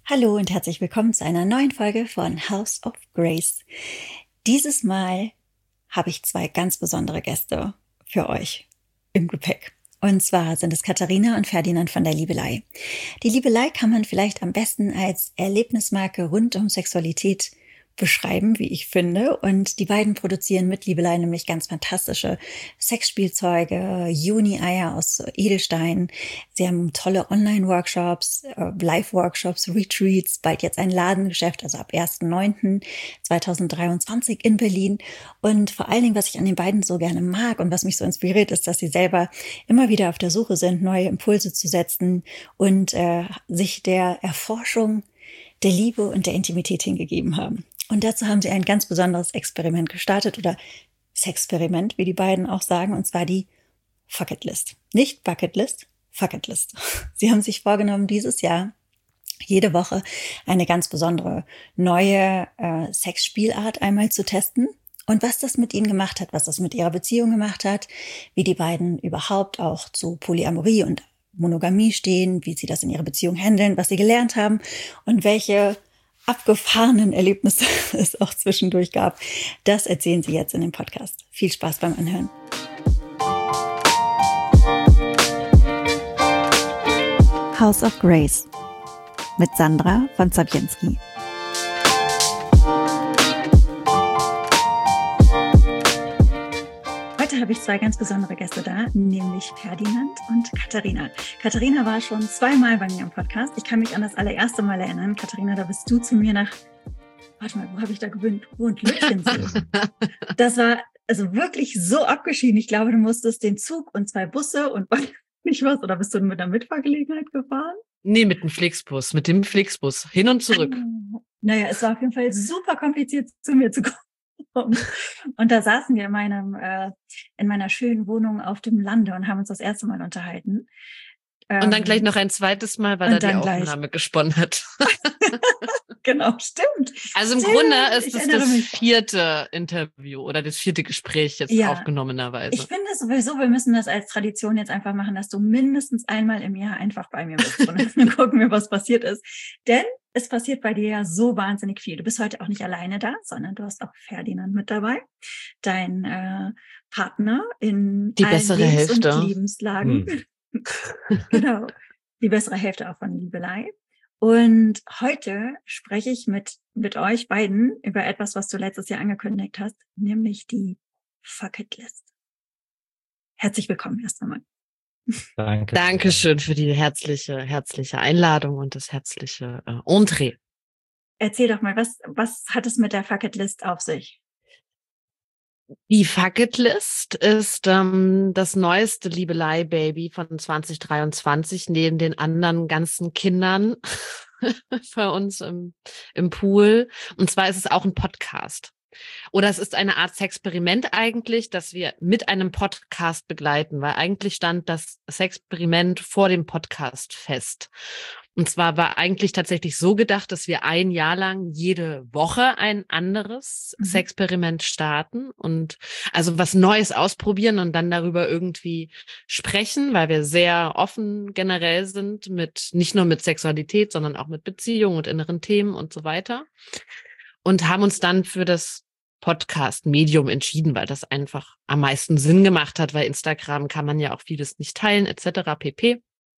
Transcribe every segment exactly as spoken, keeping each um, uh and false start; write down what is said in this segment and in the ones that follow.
Hallo und herzlich willkommen zu einer neuen Folge von House of Grace. Dieses Mal habe ich zwei ganz besondere Gäste für euch im Gepäck. Und zwar sind es Katharina und Ferdinand von der Liebelei. Die Liebelei kann man vielleicht am besten als Erlebnismarke rund um Sexualität beschreiben, wie ich finde. Und die beiden produzieren mit Liebelei nämlich ganz fantastische Sexspielzeuge, Juni-Eier aus Edelstein. Sie haben tolle Online-Workshops, Live-Workshops, Retreats, bald jetzt ein Ladengeschäft, also ab ersten neunten zweitausenddreiundzwanzig in Berlin. Und vor allen Dingen, was ich an den beiden so gerne mag und was mich so inspiriert, ist, dass sie selber immer wieder auf der Suche sind, neue Impulse zu setzen und äh, sich der Erforschung der Liebe und der Intimität hingegeben haben. Und dazu haben sie ein ganz besonderes Experiment gestartet oder Sexperiment, wie die beiden auch sagen, und zwar die Fuck It List. Nicht Bucket List, Fuck It List. Sie haben sich vorgenommen, dieses Jahr jede Woche eine ganz besondere neue äh, Sexspielart einmal zu testen. Und was das mit ihnen gemacht hat, was das mit ihrer Beziehung gemacht hat, wie die beiden überhaupt auch zu Polyamorie und Monogamie stehen, wie sie das in ihrer Beziehung handeln, was sie gelernt haben und welche abgefahrenen Erlebnisse es auch zwischendurch gab. Das erzählen sie jetzt in dem Podcast. Viel Spaß beim Anhören. House of Grace mit Sandra von Zabienski. Heute habe ich zwei ganz besondere Gäste da, nämlich Ferdinand und Katharina. Katharina war schon zweimal bei mir im Podcast. Ich kann mich an das allererste Mal erinnern. Katharina, da bist du zu mir nach, warte mal, wo habe ich da gewohnt? Gewohnt, Lütchensee. Das war also wirklich so abgeschieden. Ich glaube, du musstest den Zug und zwei Busse und nicht was, oder bist du mit einer Mitfahrgelegenheit gefahren? Nee, mit dem Flixbus, mit dem Flixbus, hin und zurück. Naja, es war auf jeden Fall super kompliziert, zu mir zu kommen. Und da saßen wir in meinem, äh, in meiner schönen Wohnung auf dem Lande und haben uns das erste Mal unterhalten. Und dann gleich noch ein zweites Mal, weil da die Aufnahme gesponnen hat. Genau, stimmt. Also im stimmt. Grunde ist Ich es das mich. vierte Interview oder das vierte Gespräch jetzt ja. aufgenommenerweise. Ich finde sowieso, wir müssen das als Tradition jetzt einfach machen, dass du mindestens einmal im Jahr einfach bei mir bist. Und dann gucken wir, was passiert ist. Denn es passiert bei dir ja so wahnsinnig viel. Du bist heute auch nicht alleine da, sondern du hast auch Ferdinand mit dabei. Dein äh, Partner in die allen bessere Lebens- Hälfte. und Lebenslagen. Hm. Genau. Die bessere Hälfte auch von Liebelei. Und heute spreche ich mit, mit euch beiden über etwas, was du letztes Jahr angekündigt hast, nämlich die Fuck It List. Herzlich willkommen erst einmal. Danke. Dankeschön für die herzliche, herzliche Einladung und das herzliche äh, Entree. Erzähl doch mal, was, was hat es mit der Fuck It List auf sich? Die Fuck It List ist ähm, das neueste Liebelei-Baby von zwanzig dreiundzwanzig, neben den anderen ganzen Kindern bei uns im, im Pool. Und zwar ist es auch ein Podcast. Oder es ist eine Art Sexperiment eigentlich, das wir mit einem Podcast begleiten, weil eigentlich stand das Sexperiment vor dem Podcast fest. Und zwar war eigentlich tatsächlich so gedacht, dass wir ein Jahr lang jede Woche ein anderes mhm. Sexperiment starten und also was Neues ausprobieren und dann darüber irgendwie sprechen, weil wir sehr offen generell sind mit, nicht nur mit Sexualität, sondern auch mit Beziehungen und inneren Themen und so weiter. Und haben uns dann für das Podcast-Medium entschieden, weil das einfach am meisten Sinn gemacht hat, weil Instagram kann man ja auch vieles nicht teilen, et cetera pp.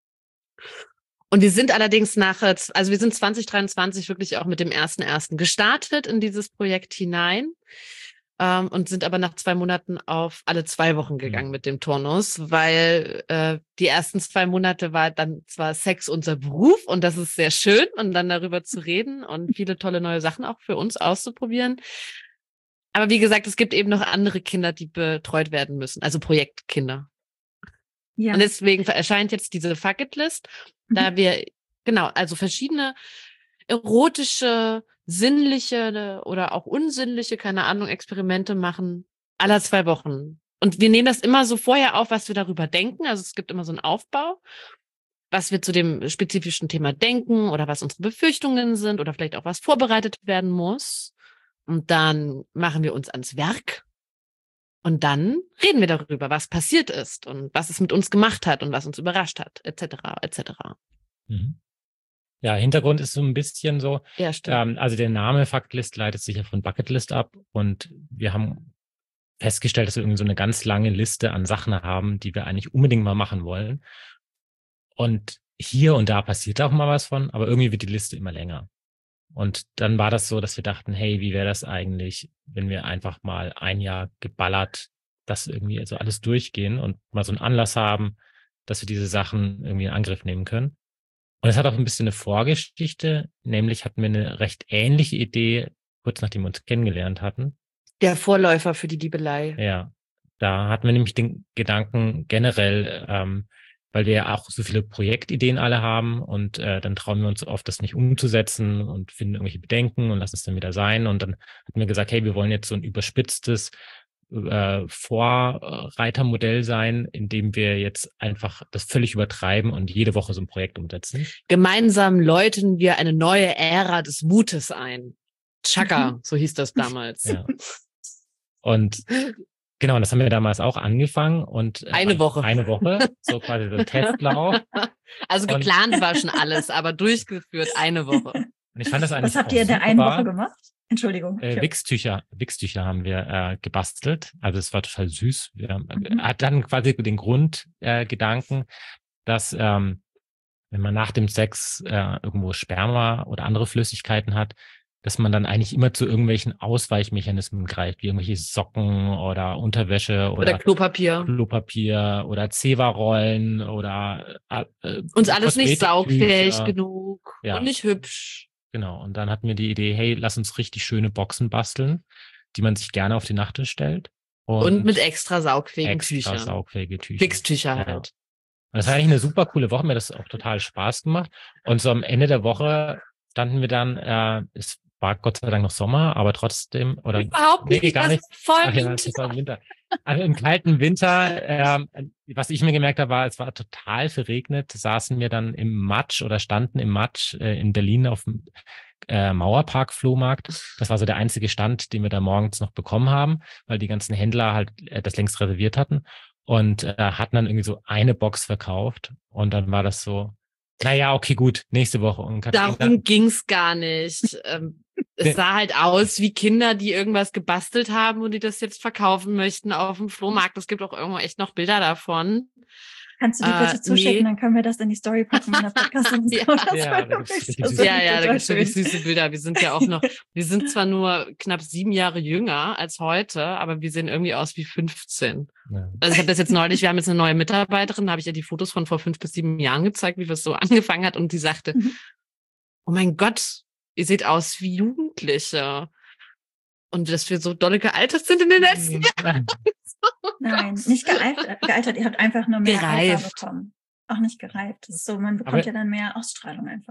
Und wir sind allerdings nach, also wir sind zwanzig dreiundzwanzig wirklich auch mit dem ersten ersten gestartet in dieses Projekt hinein ähm, und sind aber nach zwei Monaten auf alle zwei Wochen gegangen mhm. mit dem Turnus, weil äh, die ersten zwei Monate war dann zwar Sex unser Beruf und das ist sehr schön und dann darüber zu reden und viele tolle neue Sachen auch für uns auszuprobieren. Aber wie gesagt, es gibt eben noch andere Kinder, die betreut werden müssen, also Projektkinder. Ja. Und deswegen erscheint jetzt diese Fuck It List, mhm. da wir, genau, also verschiedene erotische, sinnliche oder auch unsinnliche, keine Ahnung, Experimente machen, alle zwei Wochen. Und wir nehmen das immer so vorher auf, was wir darüber denken. Also es gibt immer so einen Aufbau, was wir zu dem spezifischen Thema denken oder was unsere Befürchtungen sind oder vielleicht auch was vorbereitet werden muss. Und dann machen wir uns ans Werk und dann reden wir darüber, was passiert ist und was es mit uns gemacht hat und was uns überrascht hat, et cetera, et cetera. Mhm. Ja, Hintergrund ist so ein bisschen so, Ja, stimmt. ähm, also der Name Fucketlist leitet sich ja von Bucketlist ab und wir haben festgestellt, dass wir irgendwie so eine ganz lange Liste an Sachen haben, die wir eigentlich unbedingt mal machen wollen. Und hier und da passiert auch mal was von, aber irgendwie wird die Liste immer länger. Und dann war das so, dass wir dachten, hey, wie wäre das eigentlich, wenn wir einfach mal ein Jahr geballert das irgendwie so alles durchgehen und mal so einen Anlass haben, dass wir diese Sachen irgendwie in Angriff nehmen können. Und es hat auch ein bisschen eine Vorgeschichte, nämlich hatten wir eine recht ähnliche Idee, kurz nachdem wir uns kennengelernt hatten. Der Vorläufer für die Liebelei. Ja, da hatten wir nämlich den Gedanken generell, ähm, weil wir ja auch so viele Projektideen alle haben und äh, dann trauen wir uns oft, das nicht umzusetzen und finden irgendwelche Bedenken und lassen es dann wieder sein. Und dann hatten wir gesagt, hey, wir wollen jetzt so ein überspitztes äh, Vorreitermodell sein, in dem wir jetzt einfach das völlig übertreiben und jede Woche so ein Projekt umsetzen. Gemeinsam läuten wir eine neue Ära des Mutes ein. Chaka, Mhm. so hieß das damals. Ja. Und genau, und das haben wir damals auch angefangen und äh, Eine Woche. Eine Woche, so quasi so Testlauf. Also Und- geplant war schon alles, aber durchgeführt eine Woche. Und ich fand das eigentlich Was habt auch ihr in der super. einen Woche gemacht? Entschuldigung. Äh, Wichstücher, Wichstücher haben wir äh, gebastelt. Also es war total süß. Wir haben, Mhm. hat dann quasi den Grundgedanken, äh, Gedanken, dass ähm, wenn man nach dem Sex äh, irgendwo Sperma oder andere Flüssigkeiten hat, dass man dann eigentlich immer zu irgendwelchen Ausweichmechanismen greift, wie irgendwelche Socken oder Unterwäsche oder, Oder Klopapier. Klopapier oder Zewa-Rollen oder äh, äh, Uns alles nicht saugfähig Kosmetiktücher. genug Ja. und nicht hübsch. Genau, und dann hatten wir die Idee, hey, lass uns richtig schöne Boxen basteln, die man sich gerne auf die Nachttisch stellt. Und, mit extra saugfähigen extra Tüchern. saugfähige Tücher. Wichstücher Ja. halt. Und das war eigentlich eine super coole Woche, mir hat das auch total Spaß gemacht. Und so am Ende der Woche standen wir dann, äh, es war Gott sei Dank noch Sommer, aber trotzdem, oder Überhaupt nicht, nee, gar das nicht. ist voll Ach ja, Winter. das war im Winter. Also im kalten Winter, ähm, was ich mir gemerkt habe, war, es war total verregnet, saßen wir dann im Matsch oder standen im Matsch äh, in Berlin auf dem äh, Mauerpark-Flohmarkt. Das war so der einzige Stand, den wir da morgens noch bekommen haben, weil die ganzen Händler halt äh, das längst reserviert hatten und äh, hatten dann irgendwie so eine Box verkauft und dann war das so, naja, okay, gut, nächste Woche. Und Katharina, Darum ging's gar nicht. Ähm, es sah halt aus wie Kinder, die irgendwas gebastelt haben und die das jetzt verkaufen möchten auf dem Flohmarkt. Es gibt auch irgendwo echt noch Bilder davon. Kannst du die Äh, bitte zuschicken, nee. dann können wir das in die Story packen, wenn der Podcast uns Ja. kommt. Das Ja, wäre da gibt's wirklich richtig so süße- Ja, ja, da total gibt's wirklich schön. süße Bilder. Wir sind ja auch noch, wir sind zwar nur knapp sieben Jahre jünger als heute, aber wir sehen irgendwie aus wie fünfzehn. ja. Also ich habe das jetzt neulich, wir haben jetzt eine neue Mitarbeiterin, da habe ich ihr die Fotos von vor fünf bis sieben Jahren gezeigt, wie das so angefangen hat und die sagte, Mhm. oh mein Gott, ihr seht aus wie Jugendliche. Und dass wir so dolle gealtert sind in den letzten Jahren. Nein, nicht gealtert, gealtert. Ihr habt einfach nur mehr Alter Gereift. bekommen. Auch nicht gereift. Das ist so, man bekommt Aber- ja dann mehr Ausstrahlung einfach.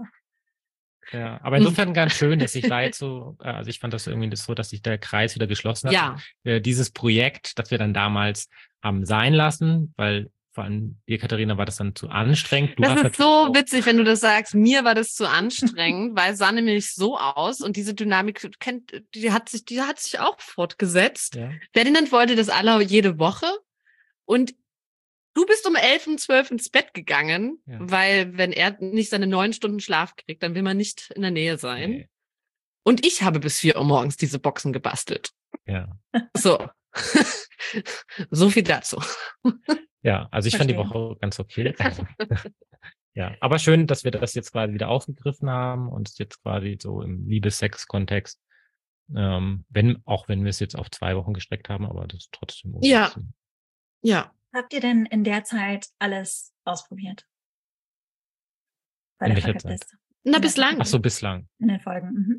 Ja, aber insofern ganz schön, dass sich da jetzt so, äh, also ich fand das irgendwie so, dass sich der Kreis wieder geschlossen hat. Ja, Äh, dieses Projekt, das wir dann damals haben sein lassen, weil vor allem dir, Katharina, war das dann zu anstrengend. Du das hast ist natürlich so auch- witzig, wenn du das sagst. Mir war das zu anstrengend, weil es sah nämlich so aus und diese Dynamik kennt, die hat sich, die hat sich auch fortgesetzt. Ja. Ferdinand wollte das alle jede Woche und du bist um elf, um zwölf ins Bett gegangen, Ja. weil wenn er nicht seine neun Stunden Schlaf kriegt, dann will man nicht in der Nähe sein. Nee. Und ich habe bis vier Uhr morgens diese Boxen gebastelt. Ja. So. So viel dazu. Ja, also ich fand die Verstehe. Woche ganz okay. Ja, aber schön, dass wir das jetzt quasi wieder aufgegriffen haben und es jetzt quasi so im Liebes-Sex-Kontext, ähm, wenn, auch wenn wir es jetzt auf zwei Wochen gestreckt haben, aber das ist trotzdem Ja. umsetzen. Ja. Habt ihr denn in der Zeit alles ausprobiert? Bei In der welcher Fucketliste. Na, Ja. bislang. Ach so, bislang. In den Folgen. Mhm.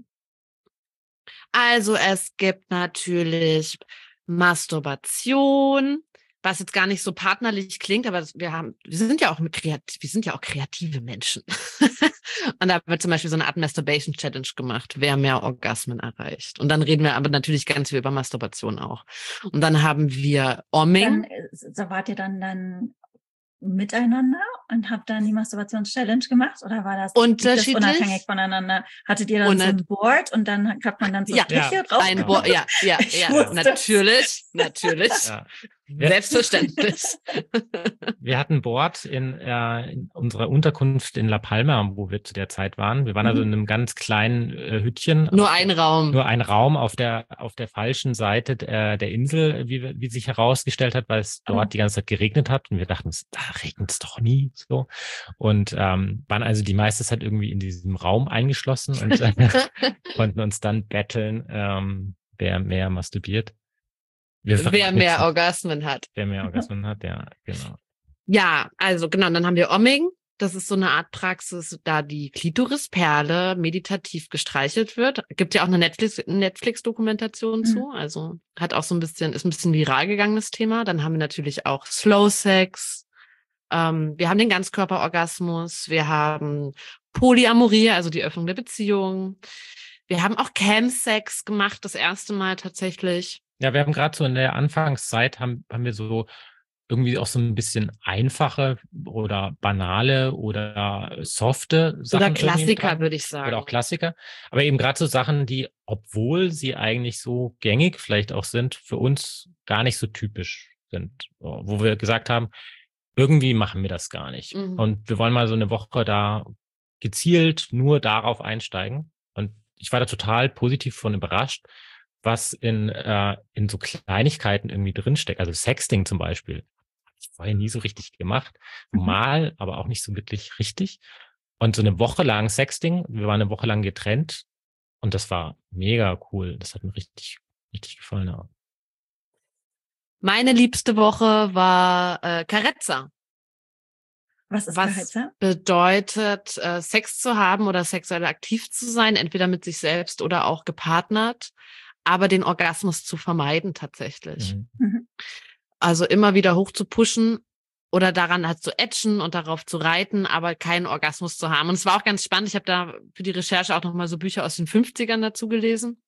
Also es gibt natürlich Masturbation, was jetzt gar nicht so partnerlich klingt, aber wir haben, wir sind ja auch mit kreativ, wir sind ja auch kreative Menschen. Und da wird zum Beispiel so eine Art Masturbation Challenge gemacht, wer mehr Orgasmen erreicht. Und dann reden wir aber natürlich ganz viel über Masturbation auch. Und dann haben wir Omming. Dann äh, so wart ihr dann dann miteinander und habt dann die Masturbations-Challenge gemacht oder war das, liegt das Unterschiedlich. unabhängig voneinander? Hattet ihr dann Und so ein Board und dann hat man dann so Ja. Striche Ja. drauf? Ein Ja. Bo ja, ja, Ich ja, wusste es. natürlich, natürlich. Ja. Selbstverständlich. Wir hatten Bord in, äh, in unserer Unterkunft in La Palma, wo wir zu der Zeit waren. Wir waren also in einem ganz kleinen äh, Hüttchen. Nur ein Raum. Nur ein Raum auf der auf der falschen Seite der, der Insel, wie, wie sich herausgestellt hat, weil es dort Oh. die ganze Zeit geregnet hat. Und wir dachten, da regnet es doch nie. So. Und ähm, waren also die meiste Zeit irgendwie in diesem Raum eingeschlossen und äh, konnten uns dann betteln, ähm, wer mehr masturbiert. Wir Wer mehr verritzen. Orgasmen hat. Wer mehr Orgasmen hat, ja, genau. Ja, also genau, dann haben wir Omming. Das ist so eine Art Praxis, da die Klitorisperle meditativ gestreichelt wird. Gibt ja auch eine Netflix, Netflix-Dokumentation Mhm. zu. Also hat auch so ein bisschen, ist ein bisschen viral gegangen, das Thema. Dann haben wir natürlich auch Slow Sex. Ähm, wir haben den Ganzkörperorgasmus. Wir haben Polyamorie, also die Öffnung der Beziehung. Wir haben auch Chemsex gemacht, das erste Mal tatsächlich. Ja, wir haben gerade so in der Anfangszeit haben, haben wir so irgendwie auch so ein bisschen einfache oder banale oder softe Sachen. Oder irgendwie Klassiker, dran. würde ich sagen. Oder auch Klassiker. Aber eben gerade so Sachen, die, obwohl sie eigentlich so gängig vielleicht auch sind, für uns gar nicht so typisch sind. Wo wir gesagt haben, irgendwie machen wir das gar nicht. Mhm. Und wir wollen mal so eine Woche da gezielt nur darauf einsteigen. Und ich war da total positiv von überrascht, was in, äh, in so Kleinigkeiten irgendwie drinsteckt. Also Sexting zum Beispiel. Habe ich vorher nie so richtig gemacht. Mhm. Mal, aber auch nicht so wirklich richtig. Und so eine Woche lang Sexting, wir waren eine Woche lang getrennt und das war mega cool. Das hat mir richtig, richtig gefallen. Ja. Meine liebste Woche war äh, Carezza. Was ist Was Carezza? bedeutet, äh, Sex zu haben oder sexuell aktiv zu sein, entweder mit sich selbst oder auch gepartnert, aber den Orgasmus zu vermeiden tatsächlich. Mhm. Mhm. Also immer wieder hoch zu pushen oder daran halt zu ätschen und darauf zu reiten, aber keinen Orgasmus zu haben. Und es war auch ganz spannend. Ich habe da für die Recherche auch nochmal so Bücher aus den fünfzigern dazu gelesen.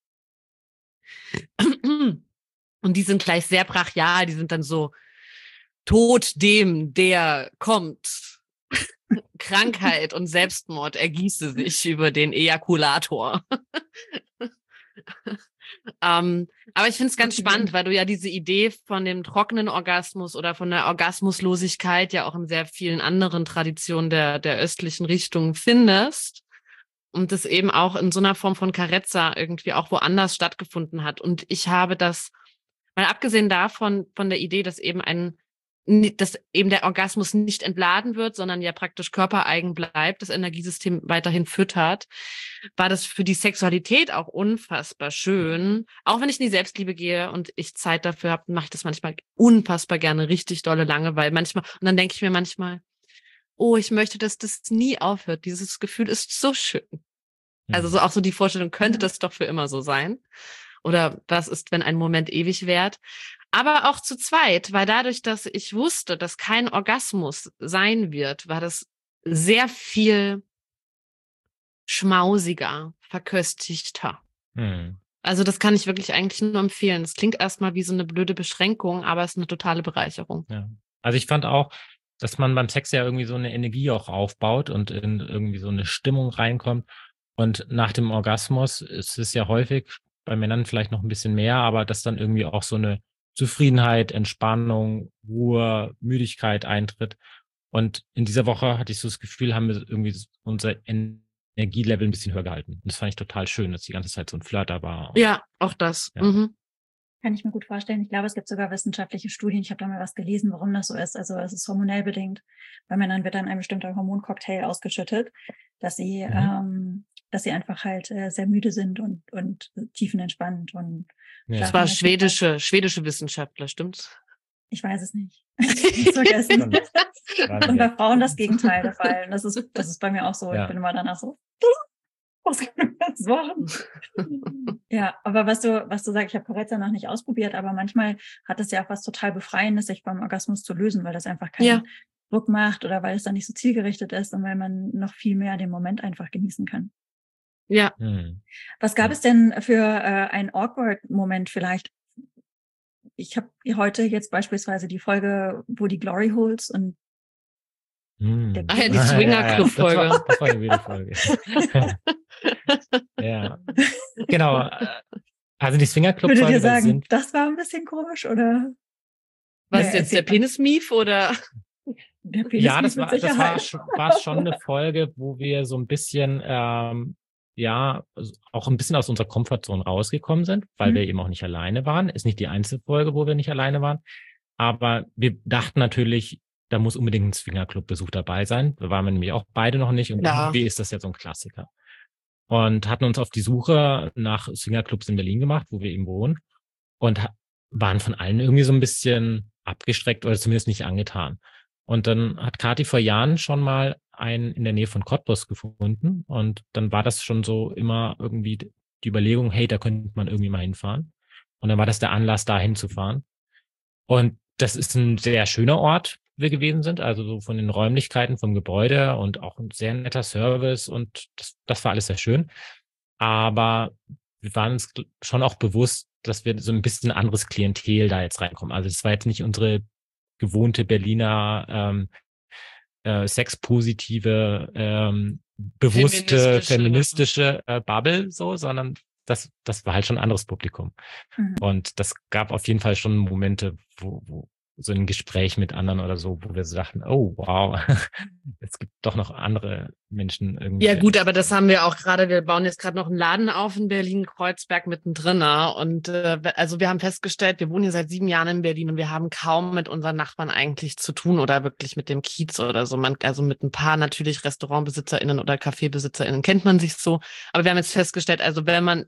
Und die sind gleich sehr brachial. Die sind dann so: Tod dem, der kommt. Krankheit und Selbstmord ergieße sich über den Ejakulator. ähm, aber ich finde es ganz spannend, weil du ja diese Idee von dem trockenen Orgasmus oder von der Orgasmuslosigkeit ja auch in sehr vielen anderen Traditionen der, der östlichen Richtung findest. Und das eben auch in so einer Form von Carezza irgendwie auch woanders stattgefunden hat. Und ich habe das, mal abgesehen davon, von der Idee, dass eben ein dass eben der Orgasmus nicht entladen wird, sondern ja praktisch körpereigen bleibt, das Energiesystem weiterhin füttert, war das für die Sexualität auch unfassbar schön. Auch wenn ich in die Selbstliebe gehe und ich Zeit dafür habe, mache ich das manchmal unfassbar gerne, richtig dolle lange, weil manchmal, und dann denke ich mir manchmal, oh, ich möchte, dass das nie aufhört. Dieses Gefühl ist so schön. Also so auch so die Vorstellung, könnte das doch für immer so sein? Oder was ist, wenn ein Moment ewig währt? Aber auch zu zweit, weil dadurch, dass ich wusste, dass kein Orgasmus sein wird, war das sehr viel schmausiger, verköstigter. Mhm. Also das kann ich wirklich eigentlich nur empfehlen. Es klingt erstmal wie so eine blöde Beschränkung, aber es ist eine totale Bereicherung. Ja. Also ich fand auch, dass man beim Sex ja irgendwie so eine Energie auch aufbaut und in irgendwie so eine Stimmung reinkommt. Und nach dem Orgasmus ist es ja häufig bei Männern vielleicht noch ein bisschen mehr, aber dass dann irgendwie auch so eine Zufriedenheit, Entspannung, Ruhe, Müdigkeit eintritt. Und in dieser Woche hatte ich so das Gefühl, haben wir irgendwie unser Energielevel ein bisschen höher gehalten. Und das fand ich total schön, dass die ganze Zeit so ein Flirt da war. Ja, auch das. Ja. Mhm. Kann ich mir gut vorstellen. Ich glaube, es gibt sogar wissenschaftliche Studien. Ich habe da mal was gelesen, warum das so ist. Also es ist hormonell bedingt. Bei Männern wird dann ein bestimmter Hormoncocktail ausgeschüttet, dass sie, Mhm. ähm, dass sie einfach halt äh, sehr müde sind und und tiefenentspannt und Ja. Das schlafen war möchten. schwedische, schwedische Wissenschaftler, stimmt's? Ich weiß es nicht. Ich hab's vergessen. Und bei Frauen das Gegenteil der Fall. Und das ist, das ist bei mir auch so. Ja. Ich bin immer danach so, was kann ich jetzt machen? Ja, aber was du, was du sagst, ich habe Carezza noch nicht ausprobiert, aber manchmal hat es ja auch was total Befreiendes, sich beim Orgasmus zu lösen, weil das einfach keinen Ja. Druck macht oder weil es dann nicht so zielgerichtet ist und weil man noch viel mehr den Moment einfach genießen kann. Ja. Mhm. Was gab Ja. es denn für äh, einen Awkward-Moment vielleicht? Ich habe heute jetzt beispielsweise die Folge, wo die Glory Holes und Mhm. Ah ja, die Ah, Swinger-Club-Folge. Das war, das war eine wilde Folge. Ja, genau. Also die Swingerclub würde dir Folge, da sagen, sind das war ein bisschen komisch oder? Was Ja, ist jetzt erzähl der mal. Penis-Mief oder? Der Penis Ja, das mit war, das war, Sicherheit. schon- war schon eine Folge, wo wir so ein bisschen, ähm, ja, also auch ein bisschen aus unserer Komfortzone rausgekommen sind, weil wir Mhm. eben auch nicht alleine waren. Ist nicht die einzige Folge, wo wir nicht alleine waren. Aber wir dachten natürlich, da muss unbedingt ein Swingerclub-Besuch dabei sein. Da waren wir nämlich auch beide noch nicht. Und Ja. irgendwie ist das ja so ein Klassiker. Und hatten uns auf die Suche nach Swingerclubs in Berlin gemacht, wo wir eben wohnen. Und ha- waren von allen irgendwie so ein bisschen abgestreckt oder zumindest nicht angetan. Und dann hat Kathi vor Jahren schon mal einen in der Nähe von Cottbus gefunden. Und dann war das schon so immer irgendwie die Überlegung, hey, da könnte man irgendwie mal hinfahren. Und dann war das der Anlass, da hinzufahren. Und das ist ein sehr schöner Ort, wo wir gewesen sind. Also so von den Räumlichkeiten, vom Gebäude und auch ein sehr netter Service. Und das, das war alles sehr schön. Aber wir waren uns schon auch bewusst, dass wir so ein bisschen anderes Klientel da jetzt reinkommen. Also es war jetzt nicht unsere gewohnte Berliner ähm, äh, sexpositive, ähm, bewusste, Feministische. feministische äh, Bubble so, sondern das, das war halt schon ein anderes Publikum. Mhm. Und das gab auf jeden Fall schon Momente, wo, wo so ein Gespräch mit anderen oder so, wo wir so dachten, oh wow, es gibt doch noch andere Menschen irgendwie. Ja gut, aber das haben wir auch gerade, wir bauen jetzt gerade noch einen Laden auf in Berlin-Kreuzberg mittendrin. ne? Und äh, also wir haben festgestellt, wir wohnen hier seit sieben Jahren in Berlin und wir haben kaum mit unseren Nachbarn eigentlich zu tun oder wirklich mit dem Kiez oder so. Man, also mit ein paar natürlich RestaurantbesitzerInnen oder CafébesitzerInnen kennt man sich so. Aber wir haben jetzt festgestellt, also wenn man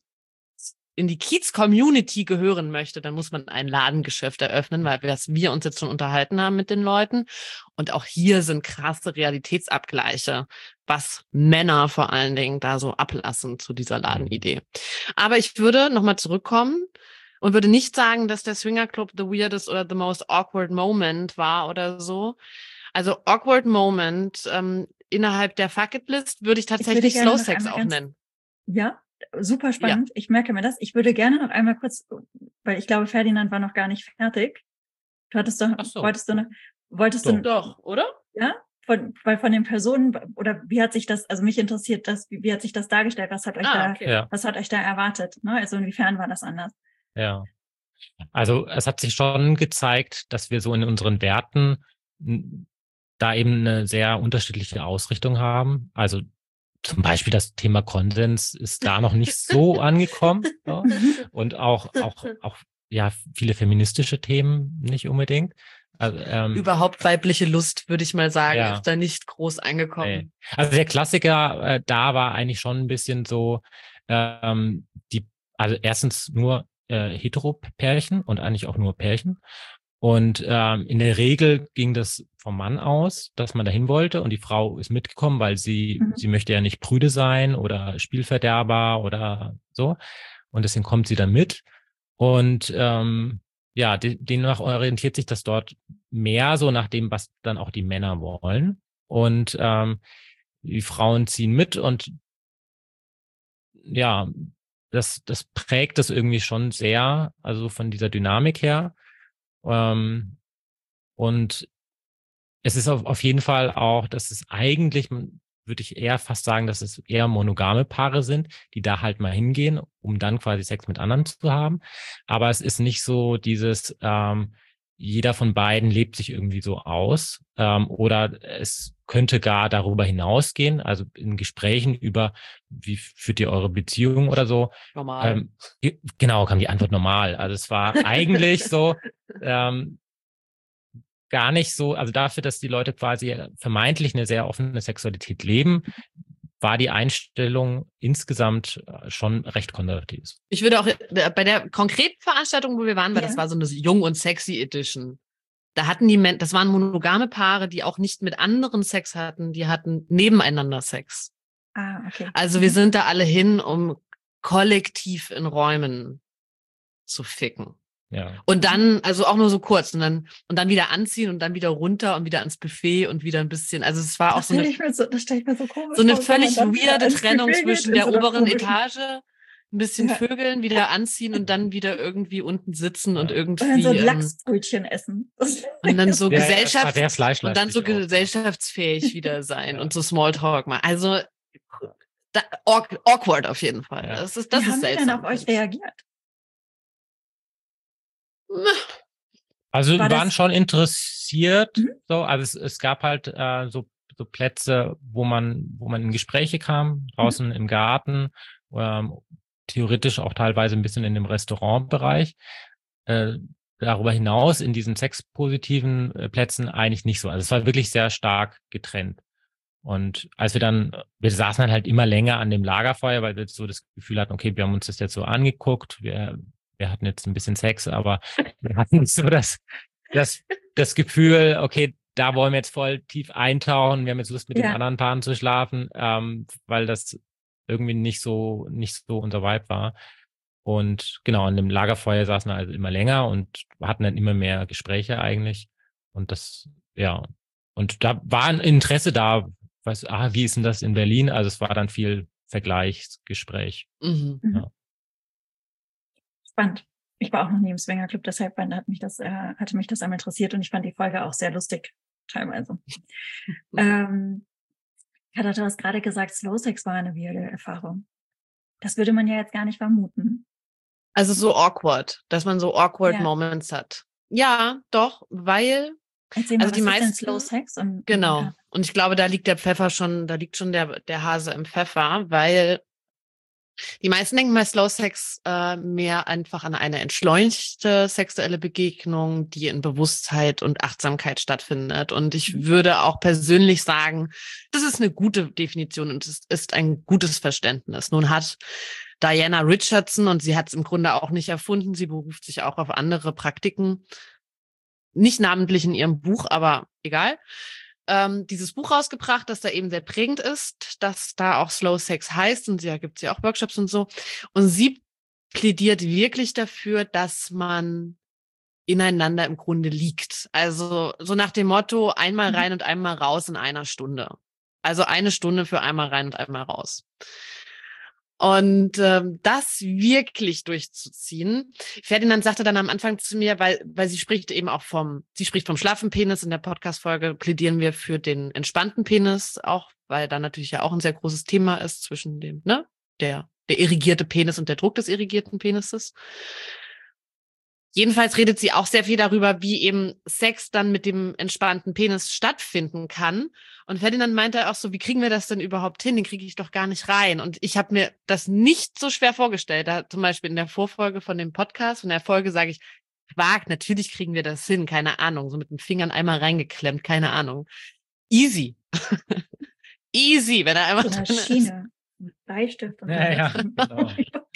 in die Kiez-Community gehören möchte, dann muss man ein Ladengeschäft eröffnen, weil wir, das wir uns jetzt schon unterhalten haben mit den Leuten. Und auch hier sind krasse Realitätsabgleiche, was Männer vor allen Dingen da so ablassen zu dieser Ladenidee. Aber ich würde nochmal zurückkommen und würde nicht sagen, dass der Swinger Club the weirdest oder the most awkward moment war oder so. Also awkward moment ähm, innerhalb der Fucketlist würde ich tatsächlich Ich würde gerne Slow noch Sex einmal auch ganz- nennen. Ja, super spannend. Ich merke mir das. Ich würde gerne noch einmal kurz, weil ich glaube, Ferdinand war noch gar nicht fertig. Du hattest doch, Ach so. wolltest du noch, wolltest So. du, Doch, oder? ja? Von, weil von den Personen, oder wie hat sich das, also mich interessiert das, wie, wie hat sich das dargestellt? Was hat euch Ah, da, okay. Ja, was hat euch da erwartet? Ne? Also inwiefern war das anders? ja. Also es hat sich schon gezeigt, dass wir so in unseren Werten n- da eben eine sehr unterschiedliche Ausrichtung haben. Also zum Beispiel das Thema Konsens ist da noch nicht so angekommen. Ja. Und auch, auch, auch, ja, viele feministische Themen nicht unbedingt. Also, ähm, Überhaupt weibliche Lust, würde ich mal sagen, Ja. ist da nicht groß angekommen. Nee. Also der Klassiker äh, da war eigentlich schon ein bisschen so, ähm, die, also erstens nur äh, Hetero-Pärchen und eigentlich auch nur Pärchen. Und ähm, in der Regel ging das vom Mann aus, dass man dahin wollte und die Frau ist mitgekommen, weil sie, Mhm. sie möchte ja nicht prüde sein oder Spielverderber oder so. Und deswegen kommt sie dann mit. Und ähm, ja, de demnach orientiert sich das dort mehr so nach dem, was dann auch die Männer wollen. Und ähm, die Frauen ziehen mit und ja, das, das prägt das irgendwie schon sehr, also von dieser Dynamik her. Ähm, und es ist auf, auf jeden Fall auch, dass es eigentlich, würde ich eher fast sagen, dass es eher monogame Paare sind, die da halt mal hingehen, um dann quasi Sex mit anderen zu haben. Aber es ist nicht so dieses, ähm, jeder von beiden lebt sich irgendwie so aus. Ähm, oder es könnte gar darüber hinausgehen, also in Gesprächen über, wie führt ihr eure Beziehung oder so. Normal. Ähm, genau, kam die Antwort normal. Also es war eigentlich so, ähm, gar nicht so, also dafür, dass die Leute quasi vermeintlich eine sehr offene Sexualität leben, war die Einstellung insgesamt schon recht konservativ. Ich würde auch äh, bei der konkreten Veranstaltung, wo wir waren, weil Ja. das war so eine Jung und Sexy Edition. Da hatten die Men das waren monogame Paare, die auch nicht mit anderen Sex hatten, die hatten nebeneinander Sex. Ah, okay. Also wir Mhm. sind da alle hin, um kollektiv in Räumen zu ficken. Ja. Und dann, also auch nur so kurz und dann, und dann wieder anziehen und dann wieder runter und wieder ans Buffet und wieder ein bisschen, also es war auch Das so stelle eine, ich mir so, das stelle ich mir so komisch so eine vor, wenn man völlig dann wieder weirde ins Trennung Buffet geht, zwischen in der so einer oberen komischen- Etage, ein bisschen Ja. vögeln, wieder anziehen und dann wieder irgendwie unten sitzen und Ja. Und dann irgendwie, so ähm, Lachsbrötchen essen. Das- und dann so Ja, ja, Gesellschaft, sehr Fleisch und dann so auch. gesellschaftsfähig wieder sein Ja. und so Smalltalk mal. Also, da, awk- awkward auf jeden Fall. Ja. Das ist, das Wie ist haben die seltsam. denn auf euch reagiert? Also War wir waren das- schon interessiert, Mhm. so, also es, es gab halt äh, so, so Plätze, wo man, wo man in Gespräche kam, draußen im Garten, ähm, theoretisch auch teilweise ein bisschen in dem Restaurantbereich. Äh, darüber hinaus in diesen sexpositiven äh, Plätzen eigentlich nicht so. Also es war wirklich sehr stark getrennt. Und als wir dann, wir saßen dann halt immer länger an dem Lagerfeuer, weil wir so das Gefühl hatten, okay, wir haben uns das jetzt so angeguckt, wir, wir hatten jetzt ein bisschen Sex, aber wir hatten nicht so das, das, das Gefühl, okay, da wollen wir jetzt voll tief eintauchen, wir haben jetzt Lust mit Ja. den anderen Paaren zu schlafen, ähm, weil das irgendwie nicht so, nicht so unser Vibe war. Und genau, an dem Lagerfeuer saßen wir also immer länger und hatten dann immer mehr Gespräche eigentlich. Und das, ja, und da war ein Interesse da, weiß, ah, wie ist denn das in Berlin? Also es war dann viel Vergleichsgespräch. Mhm. Mhm. Ja. Spannend. Ich war auch noch nie im Swingerclub, deshalb hat mich das, äh, hatte mich das einmal interessiert und ich fand die Folge auch sehr lustig, teilweise. ähm, Katja, du hast gerade gesagt, Slow Sex war eine weirde Erfahrung. Das würde man ja jetzt gar nicht vermuten. Also so awkward, dass man so awkward Ja. Moments hat. Ja, doch, weil, Erzähl mal, Also die was ist denn meisten- Slow Sex? Und, genau. Ja. Und ich glaube, da liegt der Pfeffer schon, da liegt schon der, der Hase im Pfeffer, weil die meisten denken bei Slow Sex äh, mehr einfach an eine entschleunigte sexuelle Begegnung, die in Bewusstheit und Achtsamkeit stattfindet. Und ich Mhm. würde auch persönlich sagen, das ist eine gute Definition und es ist ein gutes Verständnis. Nun hat Diana Richardson, und sie hat es im Grunde auch nicht erfunden, sie beruft sich auch auf andere Praktiken, nicht namentlich in ihrem Buch, aber egal, ähm, dieses Buch rausgebracht, das da eben sehr prägend ist, dass da auch Slow Sex heißt und da gibt es ja auch Workshops und so. Und sie plädiert wirklich dafür, dass man ineinander im Grunde liegt. Also so nach dem Motto, einmal Mhm. rein und einmal raus in einer Stunde. Also eine Stunde für einmal rein und einmal raus. Und ähm, das wirklich durchzuziehen. Ferdinand sagte dann am Anfang zu mir, weil weil sie spricht eben auch vom, sie spricht vom schlaffen Penis. In der Podcast-Folge plädieren wir für den entspannten Penis, auch weil da natürlich ja auch ein sehr großes Thema ist zwischen dem, ne, der der irrigierte Penis und der Druck des irrigierten Penises. Jedenfalls redet sie auch sehr viel darüber, wie eben Sex dann mit dem entspannten Penis stattfinden kann. Und Ferdinand meinte auch so, wie kriegen wir das denn überhaupt hin? Den kriege ich doch gar nicht rein. Und ich habe mir das nicht so schwer vorgestellt. Da zum Beispiel in der Vorfolge von dem Podcast, von der Folge sage ich, Quark, natürlich kriegen wir das hin, keine Ahnung. So mit den Fingern einmal reingeklemmt, keine Ahnung. Easy. Easy, wenn er einmal So eine drin ist. Schiene. Mit Bleistift und Ja, ja, dann- genau.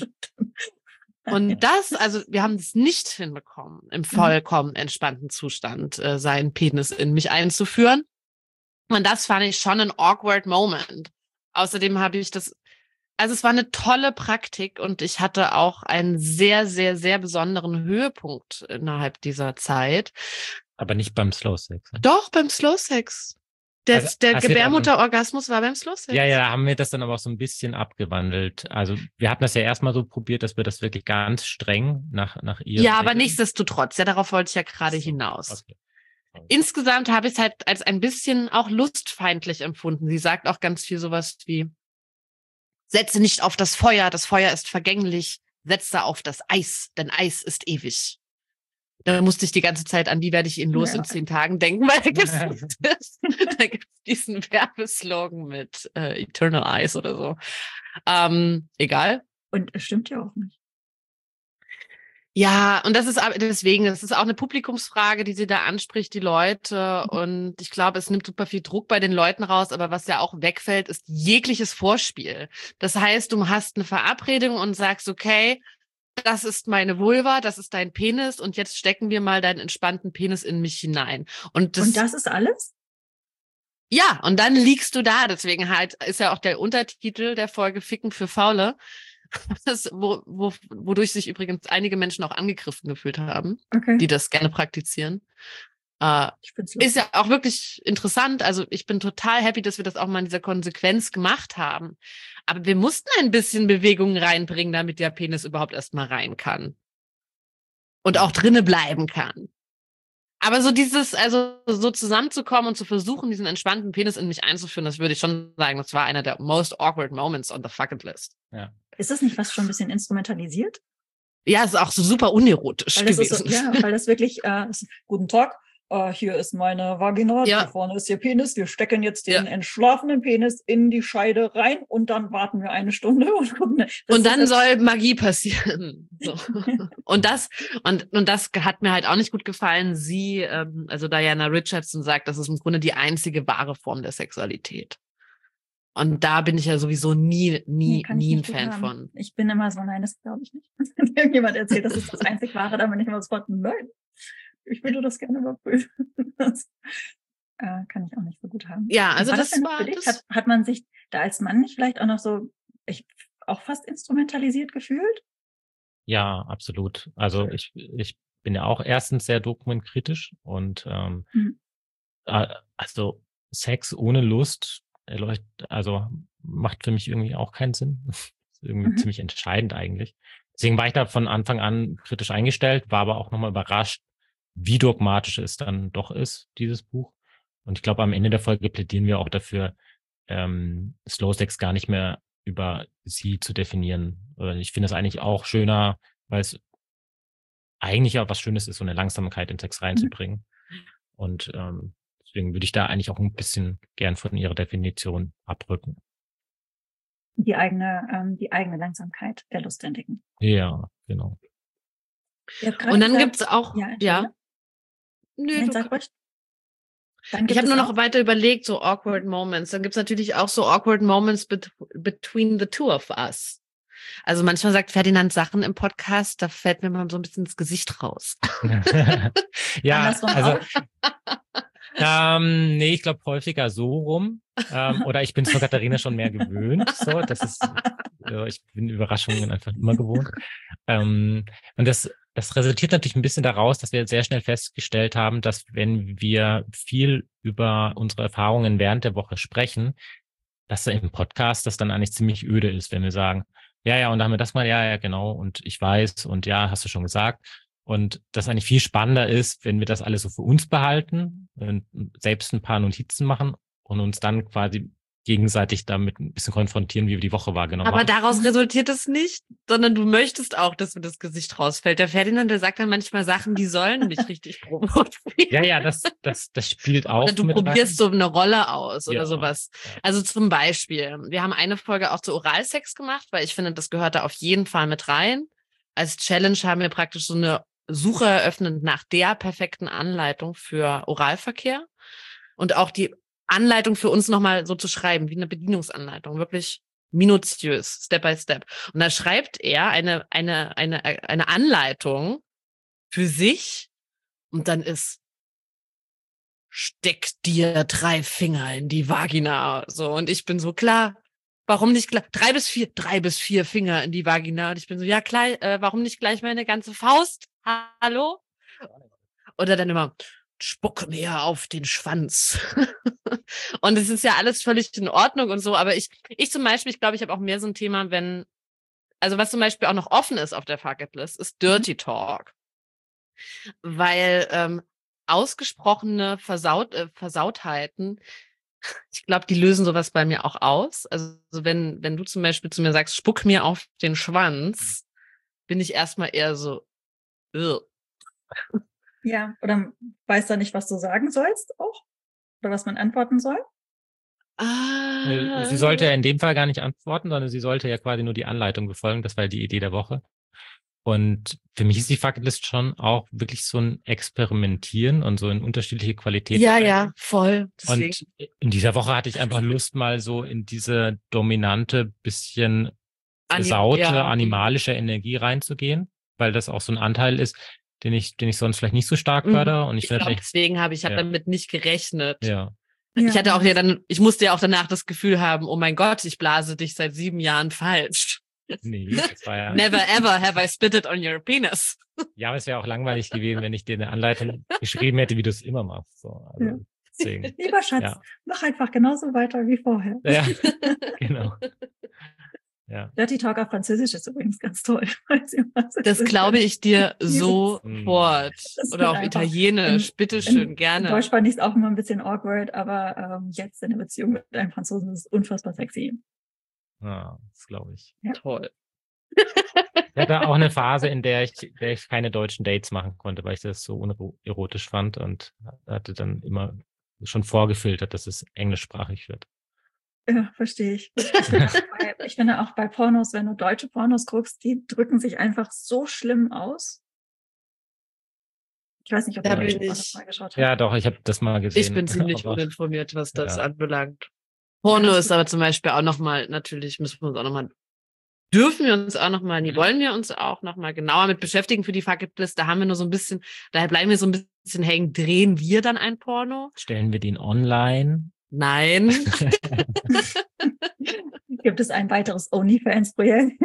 Und das, also wir haben es nicht hinbekommen, im vollkommen entspannten Zustand äh, seinen Penis in mich einzuführen. Und das fand ich schon ein awkward Moment. Außerdem habe ich das, also es war eine tolle Praktik und ich hatte auch einen sehr, sehr, sehr besonderen Höhepunkt innerhalb dieser Zeit. Aber nicht beim Slow Sex. Ne? Doch, beim Slow Sex. Der, Also, der als wir dann- Gebärmutterorgasmus war beim Slow Sex. Ja, ja, da haben wir das dann aber auch so ein bisschen abgewandelt. Also wir hatten das ja erstmal so probiert, dass wir das wirklich ganz streng nach, nach ihr. Ja, aber regeln. nichtsdestotrotz, ja, darauf wollte ich ja gerade So, hinaus. okay. Insgesamt habe ich es halt als ein bisschen auch lustfeindlich empfunden. Sie sagt auch ganz viel sowas wie, setze nicht auf das Feuer, das Feuer ist vergänglich, setze auf das Eis, denn Eis ist ewig. Da musste ich die ganze Zeit an, wie werde ich ihn los Ja. in zehn Tagen denken, weil da gibt's, das, da gibt's diesen Werbeslogan mit äh, Eternal Ice oder so. Ähm, egal. Und es stimmt ja auch nicht. Ja, und das ist aber deswegen, das ist auch eine Publikumsfrage, die sie da anspricht, die Leute. Und ich glaube, es nimmt super viel Druck bei den Leuten raus. Aber was ja auch wegfällt, ist jegliches Vorspiel. Das heißt, du hast eine Verabredung und sagst, okay, das ist meine Vulva, das ist dein Penis und jetzt stecken wir mal deinen entspannten Penis in mich hinein. Und das, Und das ist alles? ja, und dann liegst du da. Deswegen halt ist ja auch der Untertitel der Folge Ficken für Faule. Das, wo, wo, wodurch sich übrigens einige Menschen auch angegriffen gefühlt haben, Okay. die das gerne praktizieren. Äh, Ich find's ist ja auch wirklich interessant. Also ich bin total happy, dass wir das auch mal in dieser Konsequenz gemacht haben. Aber wir mussten ein bisschen Bewegung reinbringen, damit der Penis überhaupt erst mal rein kann. Und auch drinne bleiben kann. Aber so dieses, also so zusammenzukommen und zu versuchen, diesen entspannten Penis in mich einzuführen, das würde ich schon sagen, das war einer der most awkward moments on the fucking list. Ja. Ist das nicht fast schon ein bisschen instrumentalisiert? Ja, ist auch so super unerotisch Weil das ist gewesen. so, ja, weil das wirklich, äh, ist, guten Tag, äh, hier ist meine Vagina, Ja. hier vorne ist ihr Penis, wir stecken jetzt den Ja. entschlafenen Penis in die Scheide rein und dann warten wir eine Stunde und gucken. Das Und dann ist soll Magie passieren. So. Und das, und, und das hat mir halt auch nicht gut gefallen. Sie, ähm, also Diana Richardson sagt, das ist im Grunde die einzige wahre Form der Sexualität. Und da bin ich ja sowieso nie, nie, Nee, kann ich nie ein nicht gut Fan haben. von. Ich bin immer so, nein, das glaube ich nicht. Wenn irgendjemand erzählt, das ist das einzig Wahre, dann bin ich immer sofort, nein, ich würde das gerne überprüfen. Das äh, kann ich auch nicht so gut haben. Ja, Wie also war das denn war für dich? das. Hat, hat man sich da als Mann nicht vielleicht auch noch so, ich, auch fast instrumentalisiert gefühlt? Ja, absolut. Also ich, ich bin ja auch erstens sehr dokumentkritisch und ähm, Mhm. äh, also Sex ohne Lust, erleucht- also macht für mich irgendwie auch keinen Sinn. Das ist irgendwie Mhm. ziemlich entscheidend eigentlich. Deswegen war ich da von Anfang an kritisch eingestellt, war aber auch nochmal überrascht, wie dogmatisch es dann doch ist, dieses Buch. Und ich glaube, am Ende der Folge plädieren wir auch dafür, ähm, Slow Sex gar nicht mehr über sie zu definieren. Äh, Ich finde es eigentlich auch schöner, weil es eigentlich auch was Schönes ist, so eine Langsamkeit in Sex Mhm. reinzubringen. Und ähm, deswegen würde ich da eigentlich auch ein bisschen gern von ihrer Definition abrücken. Die eigene, ähm, die eigene Langsamkeit der Lust entdecken. Ja, genau. Ihr habt gerade Und dann gesagt, gibt's auch, ja, ja. Entschuldige. Nö, Nein, du, sag ruhig. Dann ich gibt habe es nur auch, noch weiter überlegt, so awkward moments. Dann gibt's natürlich auch so awkward moments bet between the two of us. Also manchmal sagt Ferdinand Sachen im Podcast, da fällt mir mal so ein bisschen ins Gesicht raus. Ja, andersrum also auch. ähm, nee, ich glaube häufiger so rum. Ähm, oder ich bin es von Katharina schon mehr gewöhnt. So, das ist, äh, ich bin Überraschungen einfach immer gewohnt. Ähm, und das, das resultiert natürlich ein bisschen daraus, dass wir sehr schnell festgestellt haben, dass wenn wir viel über unsere Erfahrungen während der Woche sprechen, dass da im Podcast das dann eigentlich ziemlich öde ist, wenn wir sagen, ja, ja, und da haben wir das mal, ja, ja, genau, und ich weiß, und ja, hast du schon gesagt. Und das eigentlich viel spannender ist, wenn wir das alles so für uns behalten und selbst ein paar Notizen machen und uns dann quasi gegenseitig damit ein bisschen konfrontieren, wie wir die Woche wahrgenommen Aber haben. daraus resultiert es nicht, sondern du möchtest auch, dass mir das Gesicht rausfällt. Der Ferdinand, der sagt dann manchmal Sachen, die sollen mich richtig provozieren. Ja, ja, das, das, das spielt auch Oder du mit rein. probierst so eine Rolle aus oder Ja, sowas. ja. Also zum Beispiel, wir haben eine Folge auch zu Oralsex gemacht, weil ich finde, das gehört da auf jeden Fall mit rein. Als Challenge haben wir praktisch so eine Suche eröffnet nach der perfekten Anleitung für Oralverkehr und auch die Anleitung für uns nochmal so zu schreiben, wie eine Bedienungsanleitung, wirklich minutiös, Step by Step. Und da schreibt er eine, eine, eine, eine Anleitung für sich und dann ist: Steck dir drei Finger in die Vagina. So, und ich bin so, klar, warum nicht gleich, drei bis vier, drei bis vier Finger in die Vagina. Und ich bin so, ja, klar, äh, warum nicht gleich meine ganze Faust? Hallo? Oder dann immer, spucke mir auf den Schwanz. Und es ist ja alles völlig in Ordnung und so, aber ich, ich zum Beispiel, ich glaube, ich habe auch mehr so ein Thema, wenn, also was zum Beispiel auch noch offen ist auf der Fucketlist, ist Dirty Talk. Weil ähm, ausgesprochene Versaut, äh, Versautheiten, ich glaube, die lösen sowas bei mir auch aus. Also wenn, wenn du zum Beispiel zu mir sagst, spuck mir auf den Schwanz, bin ich erstmal eher so, ugh. Ja, oder weiß da nicht, was du sagen sollst auch? Oder was man antworten soll? Ah. Sie sollte ja in dem Fall gar nicht antworten, sondern sie sollte ja quasi nur die Anleitung befolgen. Das war ja die Idee der Woche. Und für mich ist die Fucketlist schon auch wirklich so ein Experimentieren und so in unterschiedliche Qualitäten. Ja, ja, voll. Deswegen. Und in dieser Woche hatte ich einfach Lust, mal so in diese dominante, bisschen Anim- saute, ja. animalische Energie reinzugehen, weil das auch so ein Anteil ist, den ich, den ich sonst vielleicht nicht so stark Mhm. fördere. Und ich, Ich finde glaube, vielleicht, deswegen habe ich hab Ja. damit nicht gerechnet. ja, Ich hatte auch das- ja dann, ich musste ja auch danach das Gefühl haben, oh mein Gott, ich blase dich seit sieben Jahren falsch. nee, das war ja, Never ever have I spit it on your penis. ja, aber es wäre auch langweilig gewesen, wenn ich dir eine Anleitung geschrieben hätte, wie du es immer machst. So, also Ja. deswegen, Lieber Schatz, ja, mach einfach genauso weiter wie vorher. ja, genau, ja. Dirty Talk auf Französisch ist übrigens ganz toll. falls ihr was Das wisst. glaube ich dir Dieses- sofort. Das Oder wird auf einfach Italienisch, in- bitteschön, In gerne. Deutsch fand ich es auch immer ein bisschen awkward, aber ähm, jetzt in der Beziehung mit einem Franzosen ist es unfassbar sexy. Ja, das glaube ich. Toll. Ich hatte auch eine Phase, in der ich, der ich keine deutschen Dates machen konnte, weil ich das so unerotisch fand und hatte dann immer schon vorgefiltert, dass es englischsprachig wird. Ja, verstehe ich. Ich finde, auch bei, ich finde auch bei Pornos, wenn du deutsche Pornos guckst, die drücken sich einfach so schlimm aus. Ich weiß nicht, ob Da du deutsche bin Pornos ich- mal geschaut hast. Ja, doch, ich habe das mal gesehen. Ich bin ziemlich aber- uninformiert, was das Ja. anbelangt. Porno Ja, ist aber zum Beispiel auch nochmal, natürlich müssen wir uns auch nochmal, dürfen wir uns auch nochmal, die wollen wir uns auch nochmal genauer mit beschäftigen für die Fucketlist. Da haben wir nur so ein bisschen, daher bleiben wir so ein bisschen hängen. Drehen wir dann ein Porno? Stellen wir den online? Nein. Gibt es ein weiteres OnlyFans-Projekt?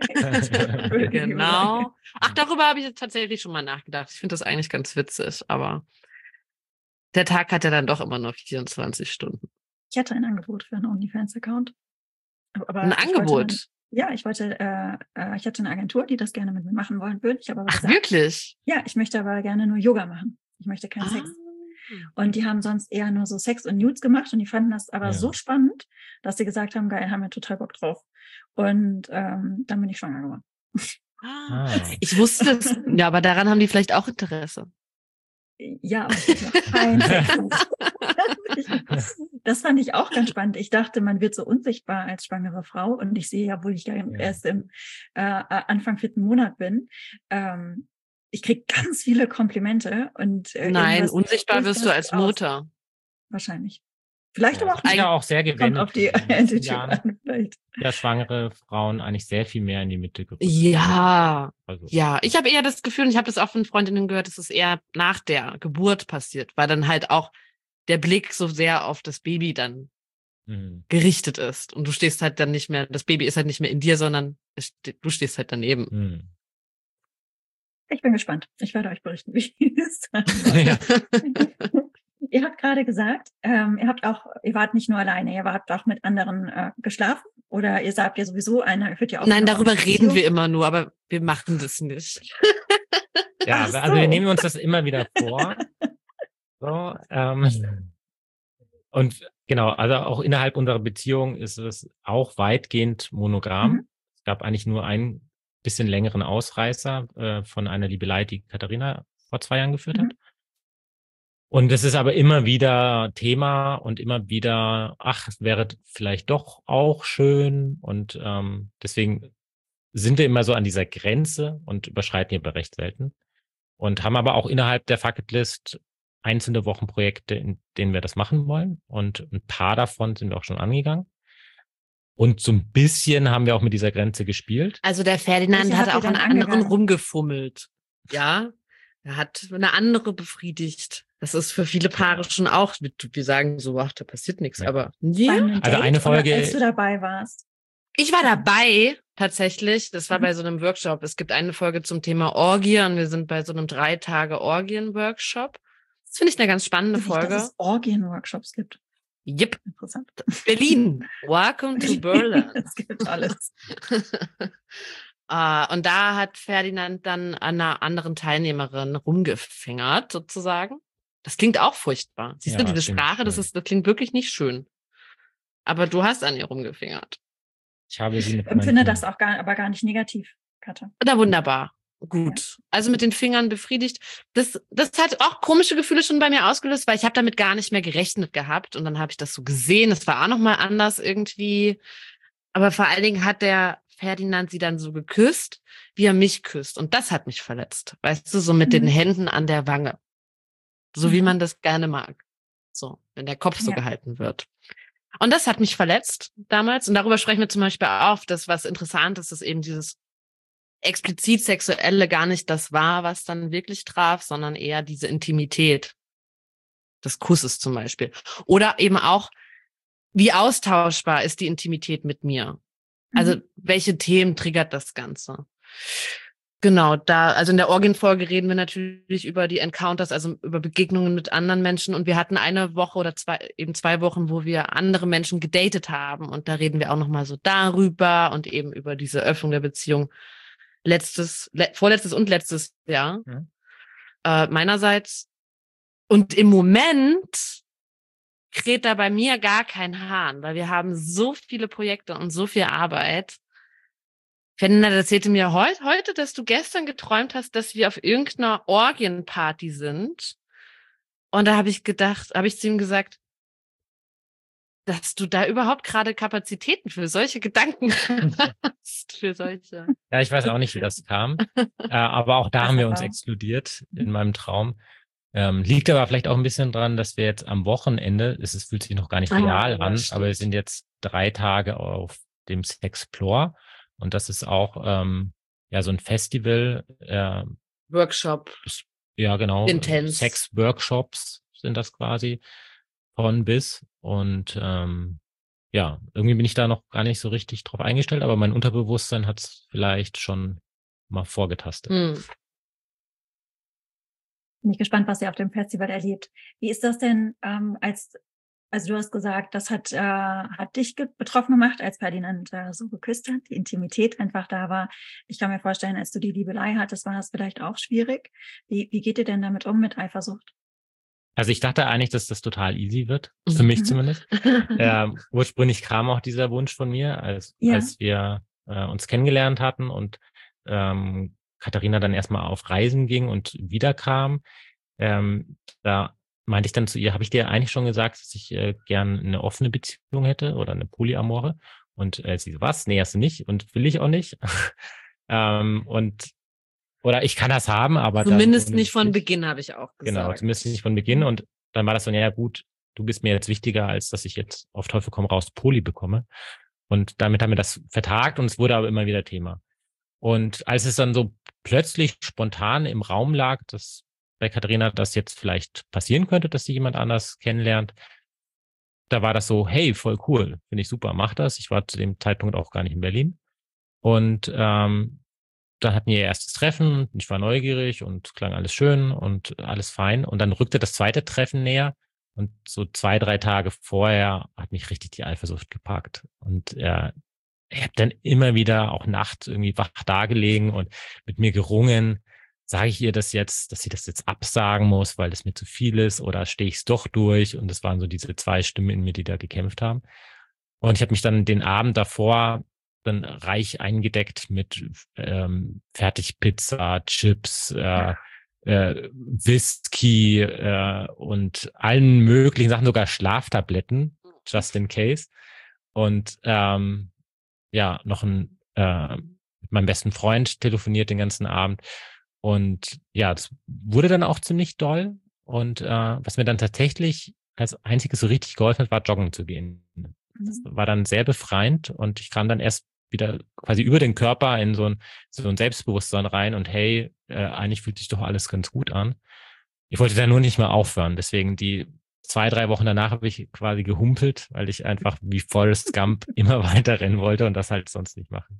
Genau. Ach, darüber habe ich jetzt tatsächlich schon mal nachgedacht. Ich finde das eigentlich ganz witzig, aber der Tag hat ja dann doch immer nur vierundzwanzig Stunden. Ich hatte ein Angebot für einen OnlyFans-Account. Aber Ein ich wollte Angebot? dann- Ja, ich wollte, äh, äh, ich hatte eine Agentur, die das gerne mit mir machen wollen würde. Ich habe aber Ach, gesagt, wirklich? ja, ich möchte aber gerne nur Yoga machen. Ich möchte keinen Ah. Sex. Und die haben sonst eher nur so Sex und Nudes gemacht und die fanden das aber Ja. so spannend, dass sie gesagt haben, geil, haben wir total Bock drauf. Und ähm, dann bin ich schwanger geworden. Ah. Ah. Ich wusste es. Ja, aber daran haben die vielleicht auch Interesse. Ja, aber ich hatte noch keinen Sex. Das fand ich auch ganz spannend. Ich dachte, man wird so unsichtbar als schwangere Frau und ich sehe ja, obwohl ich ja erst im äh, Anfang vierten Monat bin, ähm, ich kriege ganz viele Komplimente und äh, Nein, irgendwas unsichtbar sieht wirst du das als aus. Mutter. Wahrscheinlich. Vielleicht Ja, aber auch das ist nicht. ja auch sehr Kommt gewendet. auf die In den letzten Attitude Jahren an, vielleicht. ja schwangere Frauen eigentlich sehr viel mehr in die Mitte gerückt. Ja, Also, ja. Ich habe eher das Gefühl, und ich habe das auch von Freundinnen gehört, dass es eher nach der Geburt passiert, weil dann halt auch der Blick so sehr auf das Baby dann mhm. gerichtet ist. Und du stehst halt dann nicht mehr, das Baby ist halt nicht mehr in dir, sondern es ste- du stehst halt daneben. Mhm. Ich bin gespannt. Ich werde euch berichten, wie es dann Ja. Ihr habt gerade gesagt, ähm, ihr habt auch, ihr wart nicht nur alleine, ihr wart auch mit anderen äh, geschlafen oder ihr sagt ja sowieso eine, führt ja auch Nein, eine darüber offene reden wir Beziehung. immer nur, aber wir machen das nicht. Ja, Ach also wir so. nehmen uns das immer wieder vor. So, ähm, und genau, also auch innerhalb unserer Beziehung ist es auch weitgehend monogam. Mhm. Es gab eigentlich nur einen bisschen längeren Ausreißer äh, von einer Liebelei, die Katharina vor zwei Jahren geführt Mhm. hat. Und es ist aber immer wieder Thema und immer wieder, ach, es wäre vielleicht doch auch schön. Und ähm, deswegen sind wir immer so an dieser Grenze und überschreiten die aber recht selten. Und haben aber auch innerhalb der Fucketlist einzelne Wochenprojekte, in denen wir das machen wollen. Und ein paar davon sind wir auch schon angegangen. Und so ein bisschen haben wir auch mit dieser Grenze gespielt. Also der Ferdinand Welche hat habt ihr auch an denn anderen angegangen? rumgefummelt. Ja, er hat eine andere befriedigt. Das ist für viele Paare schon auch, wir sagen so, ach, da passiert nichts, Ja. aber Bei ja. einem Also Date eine Folge- oder als du dabei warst? Ich war dabei, tatsächlich. Das war Mhm. bei so einem Workshop. Es gibt eine Folge zum Thema Orgie und wir sind bei so einem drei Tage Orgien-Workshop. Das finde ich eine ganz spannende Nicht, dass Folge. es Orgien-Workshops gibt. Yep, Interessant. Berlin. Welcome to Berlin. Es gibt alles. Uh, und da hat Ferdinand dann an einer anderen Teilnehmerin rumgefingert, sozusagen. Das klingt auch furchtbar. Siehst Ja, du, diese stimmt, Sprache, das, schön. ist, das klingt wirklich nicht schön. Aber du hast an ihr rumgefingert. Ich habe sie mit Ich empfinde meinen- das auch gar, aber gar nicht negativ, Katha. Na, wunderbar. Gut. Also mit den Fingern befriedigt. Das, das hat auch komische Gefühle schon bei mir ausgelöst, weil ich habe damit gar nicht mehr gerechnet gehabt. Und dann habe ich das so gesehen. Es war auch nochmal anders irgendwie. Aber vor allen Dingen hat der Ferdinand sie dann so geküsst, wie er mich küsst. Und das hat mich verletzt. Weißt du, so mit Mhm. den Händen an der Wange. So wie Mhm. man das gerne mag. So, wenn der Kopf so Ja. gehalten wird. Und das hat mich verletzt damals. Und darüber sprechen wir zum Beispiel auch, dass was interessant ist, dass eben dieses explizit Sexuelle gar nicht das war, was dann wirklich traf, sondern eher diese Intimität des Kusses zum Beispiel. Oder eben auch, wie austauschbar ist die Intimität mit mir? Also Mhm. welche Themen triggert das Ganze? Genau, da, also in der Orgien-Folge reden wir natürlich über die Encounters, also über Begegnungen mit anderen Menschen. Und wir hatten eine Woche oder zwei, eben zwei Wochen, wo wir andere Menschen gedatet haben. Und da reden wir auch nochmal so darüber und eben über diese Öffnung der Beziehung letztes, le vorletztes und letztes Jahr. Mhm. Äh, meinerseits. Und im Moment kräht da bei mir gar kein Hahn, weil wir haben so viele Projekte und so viel Arbeit. Ferdinand erzählte mir heut, heute, dass du gestern geträumt hast, dass wir auf irgendeiner Orgienparty sind. Und da habe ich gedacht, habe ich zu ihm gesagt, dass du da überhaupt gerade Kapazitäten für solche Gedanken hast, für solche. Ja, ich weiß auch nicht, wie das kam. äh, aber auch da haben wir uns exkludiert in meinem Traum. Ähm, liegt aber vielleicht auch ein bisschen dran, dass wir jetzt am Wochenende, es ist, fühlt sich noch gar nicht real Ah, ja, an, stimmt. aber wir sind jetzt drei Tage auf dem Sexplore. Und das ist auch ähm, ja so ein Festival. Äh, Workshop. das, ja, genau. Intense. Sex-Workshops sind das quasi von bis. Und ähm, ja, irgendwie bin ich da noch gar nicht so richtig drauf eingestellt, aber mein Unterbewusstsein hat es vielleicht schon mal vorgetastet. Hm. Bin ich gespannt, was ihr auf dem Festival erlebt. Wie ist das denn, ähm, als, also du hast gesagt, das hat, äh, hat dich ge- betroffen gemacht, als Ferdinand äh, so geküsst hat, die Intimität einfach da war. Ich kann mir vorstellen, als du die Liebelei hattest, war das vielleicht auch schwierig. Wie, wie geht ihr denn damit um, mit Eifersucht? Also ich dachte eigentlich, dass das total easy wird, für mich zumindest. ähm, ursprünglich kam auch dieser Wunsch von mir, als, Ja. als wir äh, uns kennengelernt hatten und ähm, Katharina dann erstmal auf Reisen ging und wiederkam. Ähm, da meinte ich dann zu ihr, habe ich dir eigentlich schon gesagt, dass ich äh, gern eine offene Beziehung hätte oder eine Polyamore? Und äh, sie so, was? Nee, hast du nicht und will ich auch nicht. ähm, und oder ich kann das haben, aber Zumindest dann nicht von nicht. Beginn, habe ich auch gesagt. Genau, zumindest nicht von Beginn. Und dann war das so, naja gut, du bist mir jetzt wichtiger, als dass ich jetzt auf Teufel komm raus Poly bekomme. Und damit haben wir das vertagt und es wurde aber immer wieder Thema. Und als es dann so plötzlich spontan im Raum lag, dass bei Katharina das jetzt vielleicht passieren könnte, dass sie jemand anders kennenlernt, da war das so, hey, voll cool, finde ich super, mach das. Ich war zu dem Zeitpunkt auch gar nicht in Berlin. Und ähm, dann hatten wir ihr erstes Treffen, ich war neugierig und klang alles schön und alles fein. Und dann rückte das zweite Treffen näher und so zwei, drei Tage vorher hat mich richtig die Eifersucht gepackt. Und äh, ich habe dann immer wieder auch nachts irgendwie wach dagelegen und mit mir gerungen, sage ich ihr das jetzt, dass sie das jetzt absagen muss, weil das mir zu viel ist, oder stehe ich es doch durch? Und das waren so diese zwei Stimmen in mir, die da gekämpft haben. Und ich habe mich dann den Abend davor dann reich eingedeckt mit ähm, Fertigpizza, Chips, äh, äh, Whisky äh, und allen möglichen Sachen, sogar Schlaftabletten, just in case. Und ähm, ja, noch ein, äh, mit meinem besten Freund telefoniert den ganzen Abend. Und ja, das wurde dann auch ziemlich doll. Und äh, was mir dann tatsächlich als einziges so richtig geholfen hat, war joggen zu gehen. Das war dann sehr befreiend und ich kam dann erst wieder quasi über den Körper in so ein, so ein Selbstbewusstsein rein und hey, äh, eigentlich fühlt sich doch alles ganz gut an. Ich wollte da nur nicht mehr aufhören. Deswegen die zwei, drei Wochen danach habe ich quasi gehumpelt, weil ich einfach wie Forrest Gump immer weiter rennen wollte und das halt sonst nicht machen.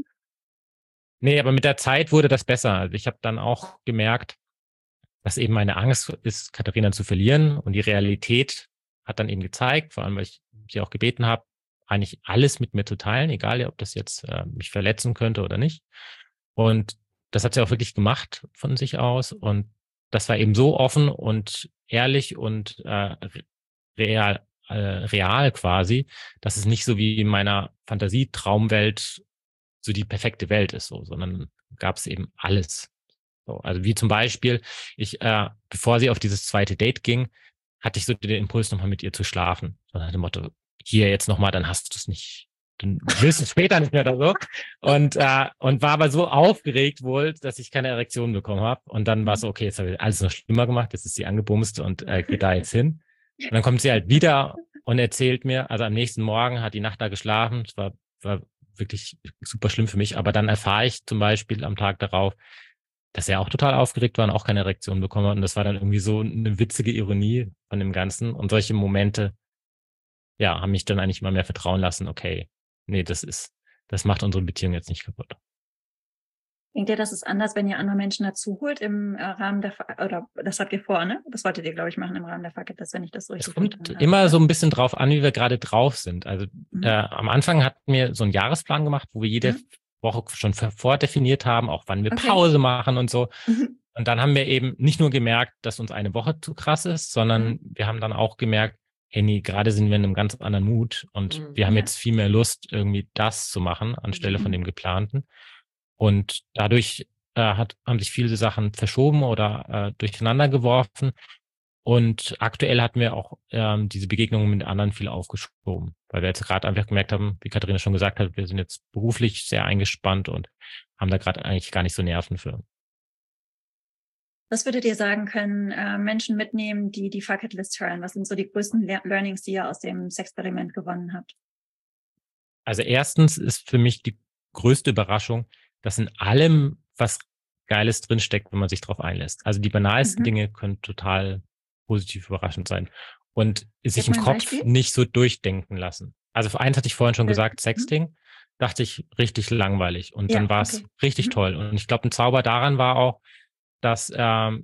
Nee, aber mit der Zeit wurde das besser. Also ich habe dann auch gemerkt, dass eben meine Angst ist, Katharina zu verlieren, und die Realität hat dann eben gezeigt, vor allem weil ich sie auch gebeten habe, eigentlich alles mit mir zu teilen, egal ob das jetzt äh, mich verletzen könnte oder nicht. Und das hat sie auch wirklich gemacht von sich aus, und das war eben so offen und ehrlich und äh, real, äh, real quasi, dass es nicht so wie in meiner Fantasie-Traumwelt so die perfekte Welt ist, so, sondern gab es eben alles. So, also wie zum Beispiel, ich, äh, bevor sie auf dieses zweite Date ging, hatte ich so den Impuls, nochmal mit ihr zu schlafen. So nach dem Motto, hier jetzt nochmal, dann hast du es nicht, dann willst du es später nicht mehr oder so. Und, äh, und war aber so aufgeregt wohl, dass ich keine Erektion bekommen habe. Und dann war es so, okay, jetzt habe ich alles noch schlimmer gemacht, jetzt ist sie angebumst und äh, geht da jetzt hin. Und dann kommt sie halt wieder und erzählt mir, also am nächsten Morgen hat die Nacht da geschlafen, es war, war wirklich super schlimm für mich, aber dann erfahre ich zum Beispiel am Tag darauf, dass er auch total aufgeregt war und auch keine Erektion bekommen hat. Und das war dann irgendwie so eine witzige Ironie von dem Ganzen. Und solche Momente, ja, haben mich dann eigentlich mal mehr vertrauen lassen, okay, nee, das ist, das macht unsere Beziehung jetzt nicht kaputt. Denkt ihr, das ist anders, wenn ihr andere Menschen dazu holt im äh, Rahmen der, Fa- oder das habt ihr vor, ne? Das wolltet ihr, glaube ich, machen im Rahmen der Fuck-It-List, wenn ich das so richtig Es kommt verstanden habe. immer so ein bisschen drauf an, wie wir gerade drauf sind. Also Mhm. äh, am Anfang hatten wir so einen Jahresplan gemacht, wo wir jede Mhm. Woche schon vor- vordefiniert haben, auch wann wir Okay. Pause machen und so. Mhm. Und dann haben wir eben nicht nur gemerkt, dass uns eine Woche zu krass ist, sondern Mhm. wir haben dann auch gemerkt, hey, nee, gerade sind wir in einem ganz anderen Mut und Mhm. wir haben Ja. jetzt viel mehr Lust, irgendwie das zu machen, anstelle von Mhm. dem Geplanten. Und dadurch äh, hat, haben sich viele Sachen verschoben oder äh, durcheinander geworfen. Und aktuell hatten wir auch ähm, diese Begegnungen mit anderen viel aufgeschoben, weil wir jetzt gerade einfach gemerkt haben, wie Katharina schon gesagt hat, wir sind jetzt beruflich sehr eingespannt und haben da gerade eigentlich gar nicht so Nerven für. Was würdet ihr sagen, können äh, Menschen mitnehmen, die die Fuck It List hören? Was sind so die größten Le- Learnings, die ihr aus dem Sexperiment gewonnen habt? Also erstens ist für mich die größte Überraschung, dass in allem was Geiles drinsteckt, wenn man sich drauf einlässt. Also die banalsten Mhm. Dinge können total positiv überraschend sein und sich Gib im mal ein Kopf Beispiel. nicht so durchdenken lassen. Also für eins hatte ich vorhin schon Äh, gesagt, mhm. Sexting, dachte ich richtig langweilig und dann Ja, war okay. es richtig Mhm. toll. Und ich glaube, ein Zauber daran war auch, dass ähm,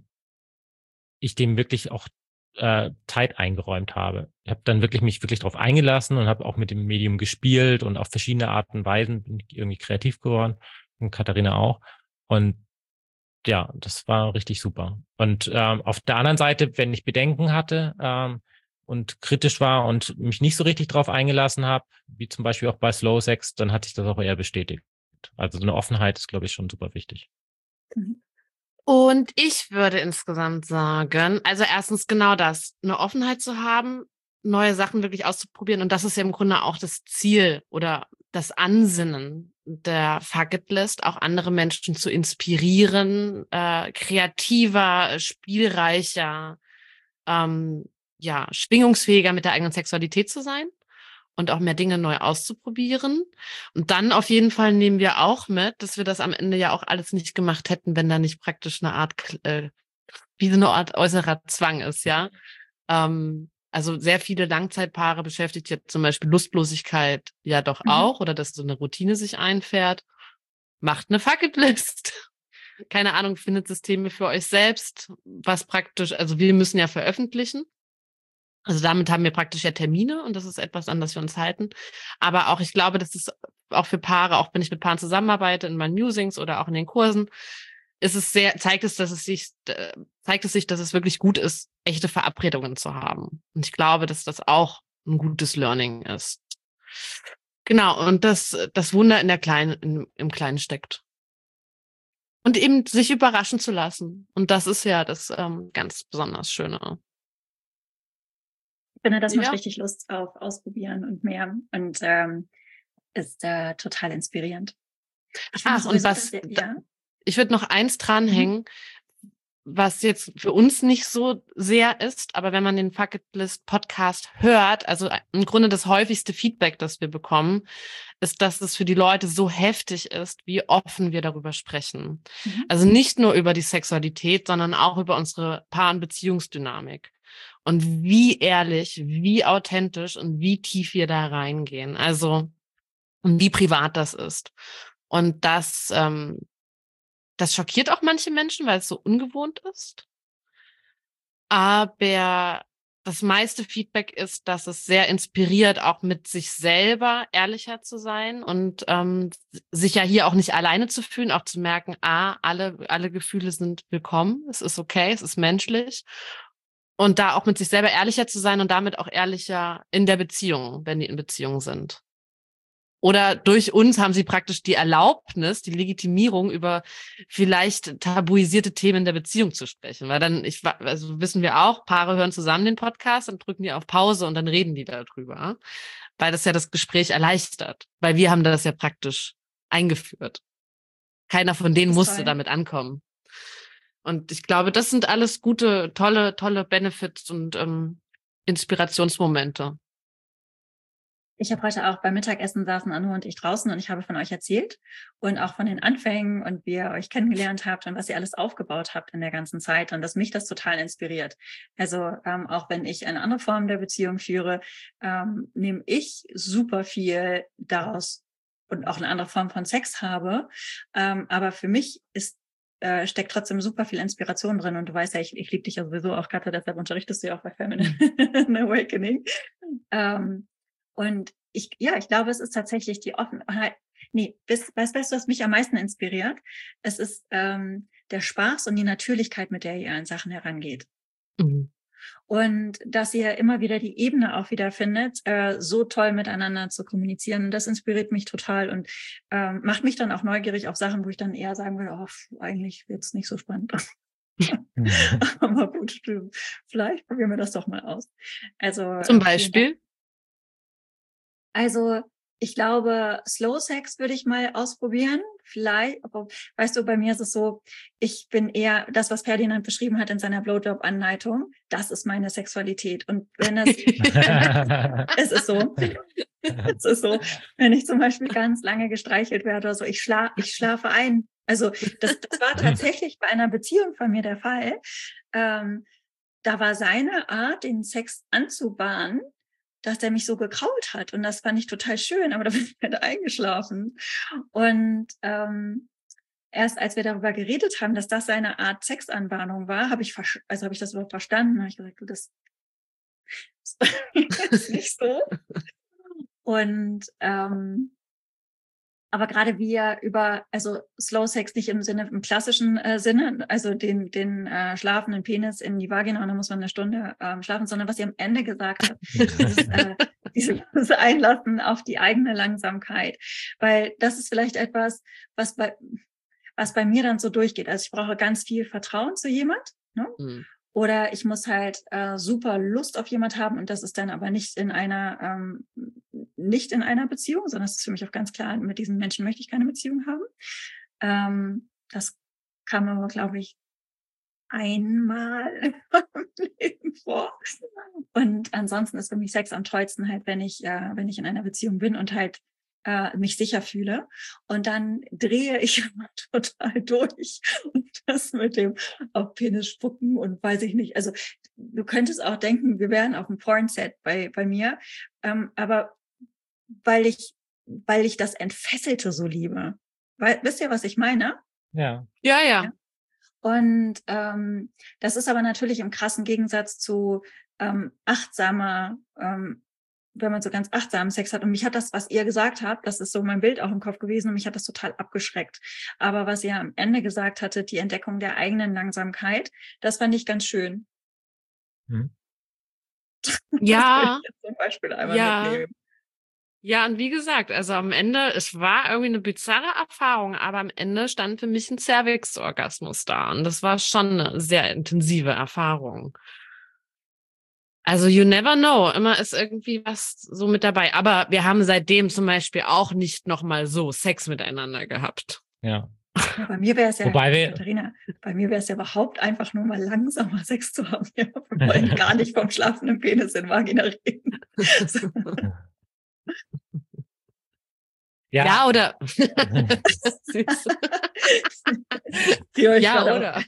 ich dem wirklich auch äh, Zeit eingeräumt habe. Ich habe dann wirklich mich wirklich darauf eingelassen und habe auch mit dem Medium gespielt und auf verschiedene Arten und Weisen bin ich irgendwie kreativ geworden und Katharina auch. Und ja, das war richtig super. Und ähm, auf der anderen Seite, wenn ich Bedenken hatte ähm, und kritisch war und mich nicht so richtig drauf eingelassen habe, wie zum Beispiel auch bei Slow Sex, dann hat sich das auch eher bestätigt. Also so eine Offenheit ist, glaube ich, schon super wichtig. Mhm. Und ich würde insgesamt sagen, also erstens genau das, eine Offenheit zu haben, neue Sachen wirklich auszuprobieren. Und das ist ja im Grunde auch das Ziel oder das Ansinnen der Fuck It List, auch andere Menschen zu inspirieren, äh, kreativer, spielreicher, ähm, ja, schwingungsfähiger mit der eigenen Sexualität zu sein und auch mehr Dinge neu auszuprobieren. Und dann auf jeden Fall nehmen wir auch mit, dass wir das am Ende ja auch alles nicht gemacht hätten, wenn da nicht praktisch eine Art, äh, wie so eine Art äußerer Zwang ist, ja. Ähm, also sehr viele Langzeitpaare beschäftigt jetzt zum Beispiel Lustlosigkeit ja doch Mhm. auch oder dass so eine Routine sich einfährt. Macht eine Fuck It List. Keine Ahnung, findet Systeme für euch selbst, was praktisch, also wir müssen ja veröffentlichen. Also damit haben wir praktisch ja Termine und das ist etwas, an das wir uns halten. Aber auch, ich glaube, das ist auch für Paare, auch wenn ich mit Paaren zusammenarbeite, in meinen Musings oder auch in den Kursen, ist es sehr, zeigt es, dass es sich, äh, zeigt es sich, dass es wirklich gut ist, echte Verabredungen zu haben. Und ich glaube, dass das auch ein gutes Learning ist. Genau, und das, das Wunder in der Kleinen, in, im Kleinen steckt. Und eben sich überraschen zu lassen. Und das ist ja das ähm, ganz besonders Schöne. Ich finde, das macht Ja. richtig Lust auf Ausprobieren und mehr und ähm, ist äh, total inspirierend. Ich finde Ach, und sowieso, dass was, ihr, ja. ich würde noch eins Mhm. dranhängen, was jetzt für uns nicht so sehr ist, aber wenn man den Fuck It List Podcast hört, also im Grunde das häufigste Feedback, das wir bekommen, ist, dass es für die Leute so heftig ist, wie offen wir darüber sprechen. Mhm. Also nicht nur über die Sexualität, sondern auch über unsere Paar- und Beziehungsdynamik. Und wie ehrlich, wie authentisch und wie tief wir da reingehen. Also, und wie privat das ist. Und das, ähm, das schockiert auch manche Menschen, weil es so ungewohnt ist. Aber das meiste Feedback ist, dass es sehr inspiriert, auch mit sich selber ehrlicher zu sein und ähm, sich ja hier auch nicht alleine zu fühlen, auch zu merken, ah, alle, alle Gefühle sind willkommen, es ist okay, es ist menschlich. Und da auch mit sich selber ehrlicher zu sein und damit auch ehrlicher in der Beziehung, wenn die in Beziehung sind. Oder durch uns haben sie praktisch die Erlaubnis, die Legitimierung, über vielleicht tabuisierte Themen der Beziehung zu sprechen. Weil dann, ich, also wissen wir auch, Paare hören zusammen den Podcast, dann drücken die auf Pause und dann reden die darüber. Weil das ja das Gespräch erleichtert. Weil wir haben das ja praktisch eingeführt. Keiner von denen Das ist musste toll. damit ankommen. Und ich glaube, das sind alles gute, tolle, tolle Benefits und ähm, Inspirationsmomente. Ich habe heute auch beim Mittagessen saßen Anu und ich draußen und ich habe von euch erzählt und auch von den Anfängen und wie ihr euch kennengelernt habt und was ihr alles aufgebaut habt in der ganzen Zeit und dass mich das total inspiriert. Also ähm, auch wenn ich eine andere Form der Beziehung führe, ähm, nehme ich super viel daraus und auch eine andere Form von Sex habe. Ähm, aber für mich ist äh, steckt trotzdem super viel Inspiration drin und du weißt ja, ich, ich liebe dich ja sowieso auch, Katja, deshalb unterrichtest du ja auch bei Feminine Awakening. Ähm, Und ich, ja, ich glaube, es ist tatsächlich die Offenheit. Nee, weißt, weißt du, was mich am meisten inspiriert? Es ist ähm, der Spaß und die Natürlichkeit, mit der ihr an Sachen herangeht. Mhm. Und dass ihr immer wieder die Ebene auch wieder findet, äh, so toll miteinander zu kommunizieren. Und das inspiriert mich total und ähm, macht mich dann auch neugierig auf Sachen, wo ich dann eher sagen würde, oh, eigentlich wird's nicht so spannend. Aber gut, vielleicht probieren wir das doch mal aus. Also Zum Beispiel? Also ich glaube, Slow Sex würde ich mal ausprobieren. Vielleicht, aber weißt du, bei mir ist es so, ich bin eher das, was Ferdinand beschrieben hat in seiner Blowjob-Anleitung. Das ist meine Sexualität. Und wenn es, es ist so, es ist so, wenn ich zum Beispiel ganz lange gestreichelt werde oder so, ich schlafe, ich schlafe ein. Also das, das war tatsächlich bei einer Beziehung von mir der Fall. Ähm, da war seine Art, den Sex anzubahnen, dass der mich so gekrault hat. Und das fand ich total schön, aber da bin ich halt eingeschlafen. Und ähm, erst als wir darüber geredet haben, dass das seine Art Sexanbahnung war, habe ich also habe ich das überhaupt verstanden. Habe ich gesagt, du, das ist nicht so. Und ähm, aber gerade wir über, also Slow Sex nicht im Sinne, im klassischen äh, Sinne, also den, den äh, schlafenden Penis in die Vagina und dann muss man eine Stunde ähm, schlafen, sondern was ihr am Ende gesagt habt, dieses, äh, dieses Einlassen auf die eigene Langsamkeit. Weil das ist vielleicht etwas, was bei, was bei mir dann so durchgeht. Also ich brauche ganz viel Vertrauen zu jemand, ne? Mhm. Oder ich muss halt äh, super Lust auf jemand haben und das ist dann aber nicht in einer ähm, nicht in einer Beziehung, sondern es ist für mich auch ganz klar, mit diesen Menschen möchte ich keine Beziehung haben. Ähm, das kam aber, glaube ich, einmal im Leben vor. Und ansonsten ist für mich Sex am tollsten halt, wenn ich äh, wenn ich in einer Beziehung bin und halt äh, mich sicher fühle. Und dann drehe ich immer total durch. Und das mit dem auf Penis spucken und weiß ich nicht. Also du könntest auch denken, wir wären auf dem Pornset bei bei mir. Ähm, aber weil ich weil ich das Entfesselte so liebe. Weil, wisst ihr, was ich meine? Ja. Ja, ja. ja? Und ähm, das ist aber natürlich im krassen Gegensatz zu ähm, achtsamer, ähm, wenn man so ganz achtsam Sex hat. Und mich hat das, was ihr gesagt habt, das ist so mein Bild auch im Kopf gewesen und mich hat das total abgeschreckt. Aber was ihr am Ende gesagt hattet, die Entdeckung der eigenen Langsamkeit, das fand ich ganz schön. Hm. Ja. Das will ich jetzt zum Beispiel einmal ja. mitnehmen. Ja, und wie gesagt, also am Ende, es war irgendwie eine bizarre Erfahrung, aber am Ende stand für mich ein Cervix-Orgasmus da. Und das war schon eine sehr intensive Erfahrung. Also you never know, immer ist irgendwie was so mit dabei. Aber wir haben seitdem zum Beispiel auch nicht nochmal so Sex miteinander gehabt. Ja. Ja, bei mir wäre es ja, Wobei wir, Katharina, bei mir wäre es ja überhaupt einfach nur mal langsamer Sex zu haben. Ja, wir wollen gar nicht vom schlafenden Penis in Vagina reden. So. Ja, ja oder? ja, oder?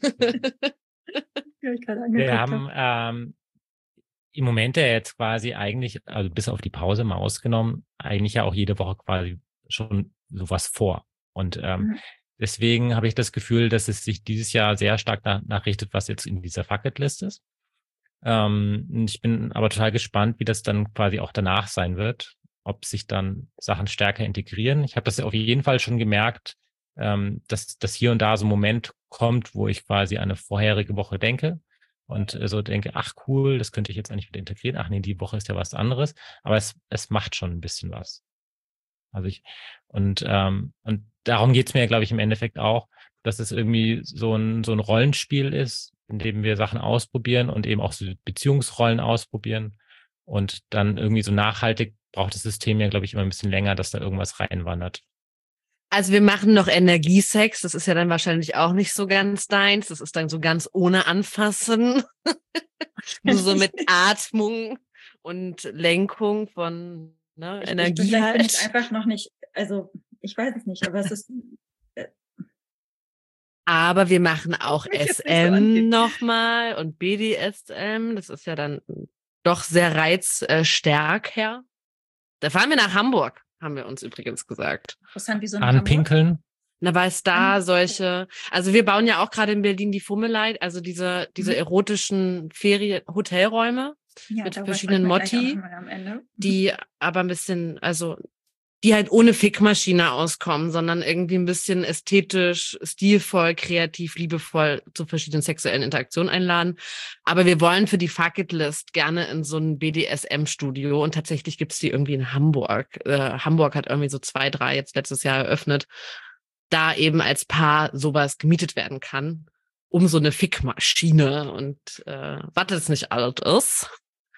Wir haben ähm, im Moment ja jetzt quasi eigentlich, also bis auf die Pause mal ausgenommen, eigentlich ja auch jede Woche quasi schon sowas vor. Und ähm, mhm. deswegen habe ich das Gefühl, dass es sich dieses Jahr sehr stark danach richtet, was jetzt in dieser Bucketlist ist. Ähm, ich bin aber total gespannt, wie das dann quasi auch danach sein wird, ob sich dann Sachen stärker integrieren. Ich habe das auf jeden Fall schon gemerkt, ähm, dass, dass hier und da so ein Moment kommt, wo ich quasi an eine vorherige Woche denke und äh, so denke, ach cool, das könnte ich jetzt eigentlich wieder integrieren. Ach nee, die Woche ist ja was anderes. Aber es, es macht schon ein bisschen was. Also ich, und, ähm, und darum geht's mir, glaube ich, im Endeffekt auch, dass es irgendwie so ein, so ein Rollenspiel ist, in dem wir Sachen ausprobieren und eben auch so Beziehungsrollen ausprobieren und dann irgendwie so nachhaltig braucht das System ja, glaube ich, immer ein bisschen länger, dass da irgendwas reinwandert. Also wir machen noch Energiesex, das ist ja dann wahrscheinlich auch nicht so ganz deins, das ist dann so ganz ohne Anfassen, nur so mit Atmung und Lenkung von ne, ich, Energie ich, halt. Bin ich einfach noch nicht, also ich weiß es nicht, aber es ist... Äh, aber wir machen auch S M so nochmal und B D S M, das ist ja dann doch sehr reizstärker. Da fahren wir nach Hamburg, haben wir uns übrigens gesagt. Interessant, wie so eine Anpinkeln. Na, weil es da solche, also wir bauen ja auch gerade in Berlin die Fummeleit, also diese diese erotischen Ferien-Hotelräume ja, mit verschiedenen Motti, die aber ein bisschen, also die halt ohne Fickmaschine auskommen, sondern irgendwie ein bisschen ästhetisch, stilvoll, kreativ, liebevoll zu verschiedenen sexuellen Interaktionen einladen. Aber wir wollen für die Fucketlist gerne in so ein B D S M-Studio und tatsächlich gibt's die irgendwie in Hamburg. Äh, Hamburg hat irgendwie so zwei, drei jetzt letztes Jahr eröffnet, da eben als Paar sowas gemietet werden kann, um so eine Fickmaschine und äh, was das nicht alt ist.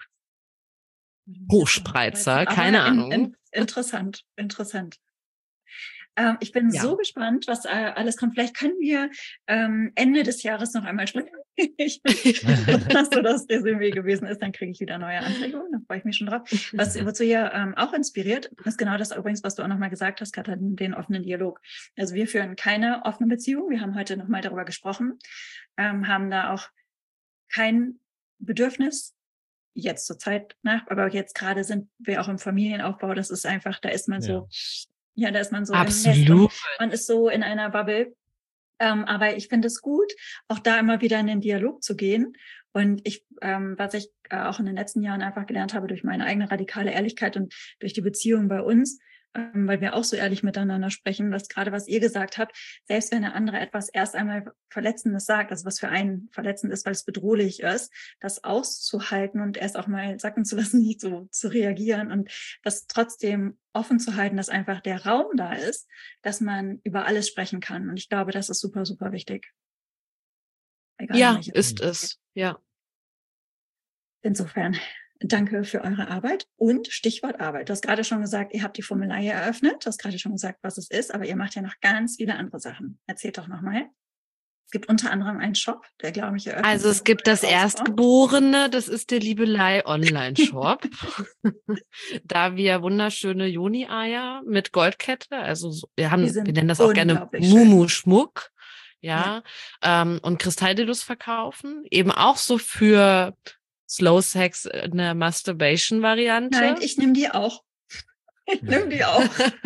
Hochspreizer, keine in, Ahnung. In, interessant, interessant. Ähm, ich bin Ja. so gespannt, was äh, alles kommt. Vielleicht können wir ähm, Ende des Jahres noch einmal sprechen. Dass so das Resümee gewesen ist, dann kriege ich wieder neue Anregungen. Da freue ich mich schon drauf. Was wozu hier ähm, auch inspiriert, ist genau das übrigens, was du auch nochmal gesagt hast, Katha, den offenen Dialog. Also wir führen keine offene Beziehung. Wir haben heute nochmal darüber gesprochen, ähm, haben da auch kein Bedürfnis, jetzt zur Zeit nach, aber jetzt gerade sind wir auch im Familienaufbau, das ist einfach, da ist man Ja. so, ja, da ist man so Absolut. im Nest und man ist so in einer Bubble. Ähm, aber ich finde es gut, auch da immer wieder in den Dialog zu gehen. Und ich, ähm, was ich äh, auch in den letzten Jahren einfach gelernt habe durch meine eigene radikale Ehrlichkeit und durch die Beziehung bei uns, ähm, weil wir auch so ehrlich miteinander sprechen, dass gerade was ihr gesagt habt, selbst wenn der andere etwas erst einmal Verletzendes sagt, also was für einen verletzend ist, weil es bedrohlich ist, das auszuhalten und erst auch mal sacken zu lassen, nicht so zu reagieren und das trotzdem offen zu halten, dass einfach der Raum da ist, dass man über alles sprechen kann. Und ich glaube, das ist super, super wichtig. Egal, Ja, welches ist Thema. es. Ja. Insofern, danke für eure Arbeit und Stichwort Arbeit. Du hast gerade schon gesagt, ihr habt die Formelei eröffnet. Du hast gerade schon gesagt, was es ist, aber ihr macht ja noch ganz viele andere Sachen. Erzählt doch nochmal. Es gibt unter anderem einen Shop, der, glaube ich, eröffnet. Also es gibt das Erstgeborene, das ist der Liebelei Online-Shop. Da wir wunderschöne Joni-Eier mit Goldkette, also so- wir haben, Die sind wir nennen das auch gerne unglaublich schön. Mumu-Schmuck, ja, ähm, und Kristalldildos verkaufen, eben auch so für Slow Sex eine Masturbation-Variante. Nein, ich nehme die auch. Ich nehme die auch.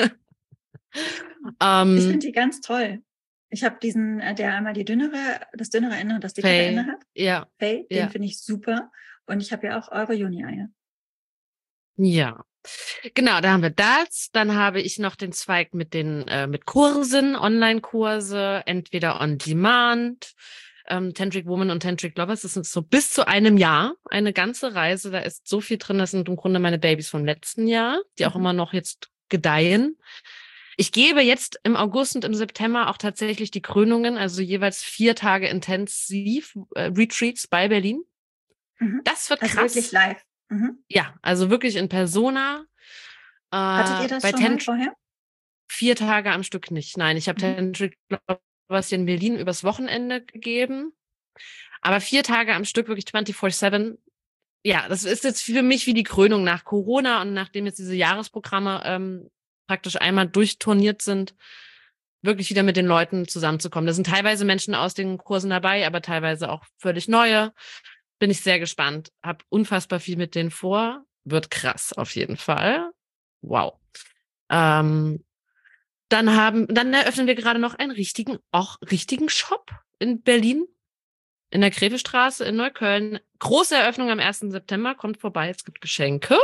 ähm, Ich finde die ganz toll. Ich habe diesen, äh, der einmal die dünnere, das dünnere Ende und das dickere Faye, Ende hat. ja, Faye, den ja. finde ich super. Und ich habe ja auch eure Juni-Eier. Ja, genau, da haben wir das. Dann habe ich noch den Zweig mit den äh, mit Kursen, Online-Kurse, entweder on demand, ähm, Tantric Woman und Tantric Lovers. Das sind so bis zu einem Jahr eine ganze Reise. Da ist so viel drin. Das sind im Grunde meine Babys vom letzten Jahr, die auch Mhm. immer noch jetzt gedeihen. Ich gebe jetzt im August und im September auch tatsächlich die Krönungen, also jeweils vier Tage intensiv äh, Retreats bei Berlin. Mhm. Das wird Also krass. wirklich live. Mhm. Ja, also wirklich in Persona. Äh, Hattet ihr das bei schon mal Tant- vorher? Vier Tage am Stück nicht. Nein, ich habe Mhm. Tantric Lovers hier in Berlin übers Wochenende gegeben. Aber vier Tage am Stück, wirklich vierundzwanzig sieben. Ja, das ist jetzt für mich wie die Krönung nach Corona und nachdem jetzt diese Jahresprogramme ähm, praktisch einmal durchturniert sind, wirklich wieder mit den Leuten zusammenzukommen. Da sind teilweise Menschen aus den Kursen dabei, aber teilweise auch völlig neue. Bin ich sehr gespannt. Hab unfassbar viel mit denen vor. Wird krass auf jeden Fall. Wow. Ähm, dann haben, dann eröffnen wir gerade noch einen richtigen, auch richtigen Shop in Berlin, in der Grevestraße in Neukölln. Große Eröffnung am ersten September. Kommt vorbei, es gibt Geschenke.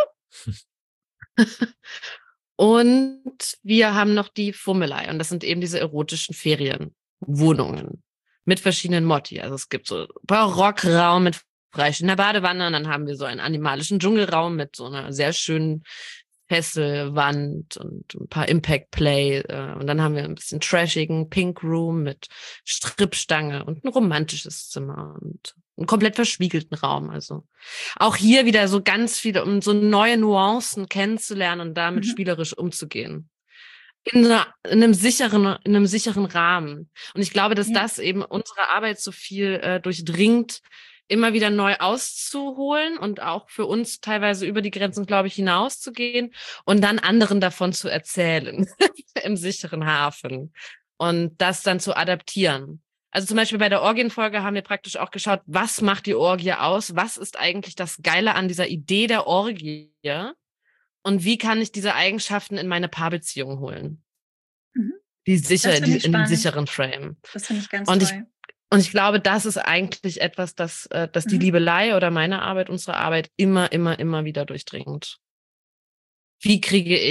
Und wir haben noch die Fummelei. Und das sind eben diese erotischen Ferienwohnungen mit verschiedenen Motti. Also es gibt so Barockraum mit freistehender Badewanne. Und dann haben wir so einen animalischen Dschungelraum mit so einer sehr schönen Fesselwand und ein paar Impact Play. Und dann haben wir ein bisschen trashigen Pink Room mit Strippstange und ein romantisches Zimmer und einen komplett verspiegelten Raum. Also auch hier wieder so ganz viele, um so neue Nuancen kennenzulernen und damit Mhm. spielerisch umzugehen. In, einer, in einem sicheren, in einem sicheren Rahmen. Und ich glaube, dass Ja. das eben unsere Arbeit so viel äh, durchdringt, immer wieder neu auszuholen und auch für uns teilweise über die Grenzen, glaube ich, hinauszugehen und dann anderen davon zu erzählen im sicheren Hafen und das dann zu adaptieren. Also zum Beispiel bei der Orgienfolge haben wir praktisch auch geschaut, was macht die Orgie aus? Was ist eigentlich das Geile an dieser Idee der Orgie? Und wie kann ich diese Eigenschaften in meine Paarbeziehung holen? Mhm. Die sicher, Das finde die, ich in den spannend. sicheren Frame. Das finde ich ganz Und ich toll. Und ich glaube, das ist eigentlich etwas, das, äh, das die Mhm. Liebelei oder meine Arbeit, unsere Arbeit immer, immer, immer wieder durchdringt. Wie kriege ich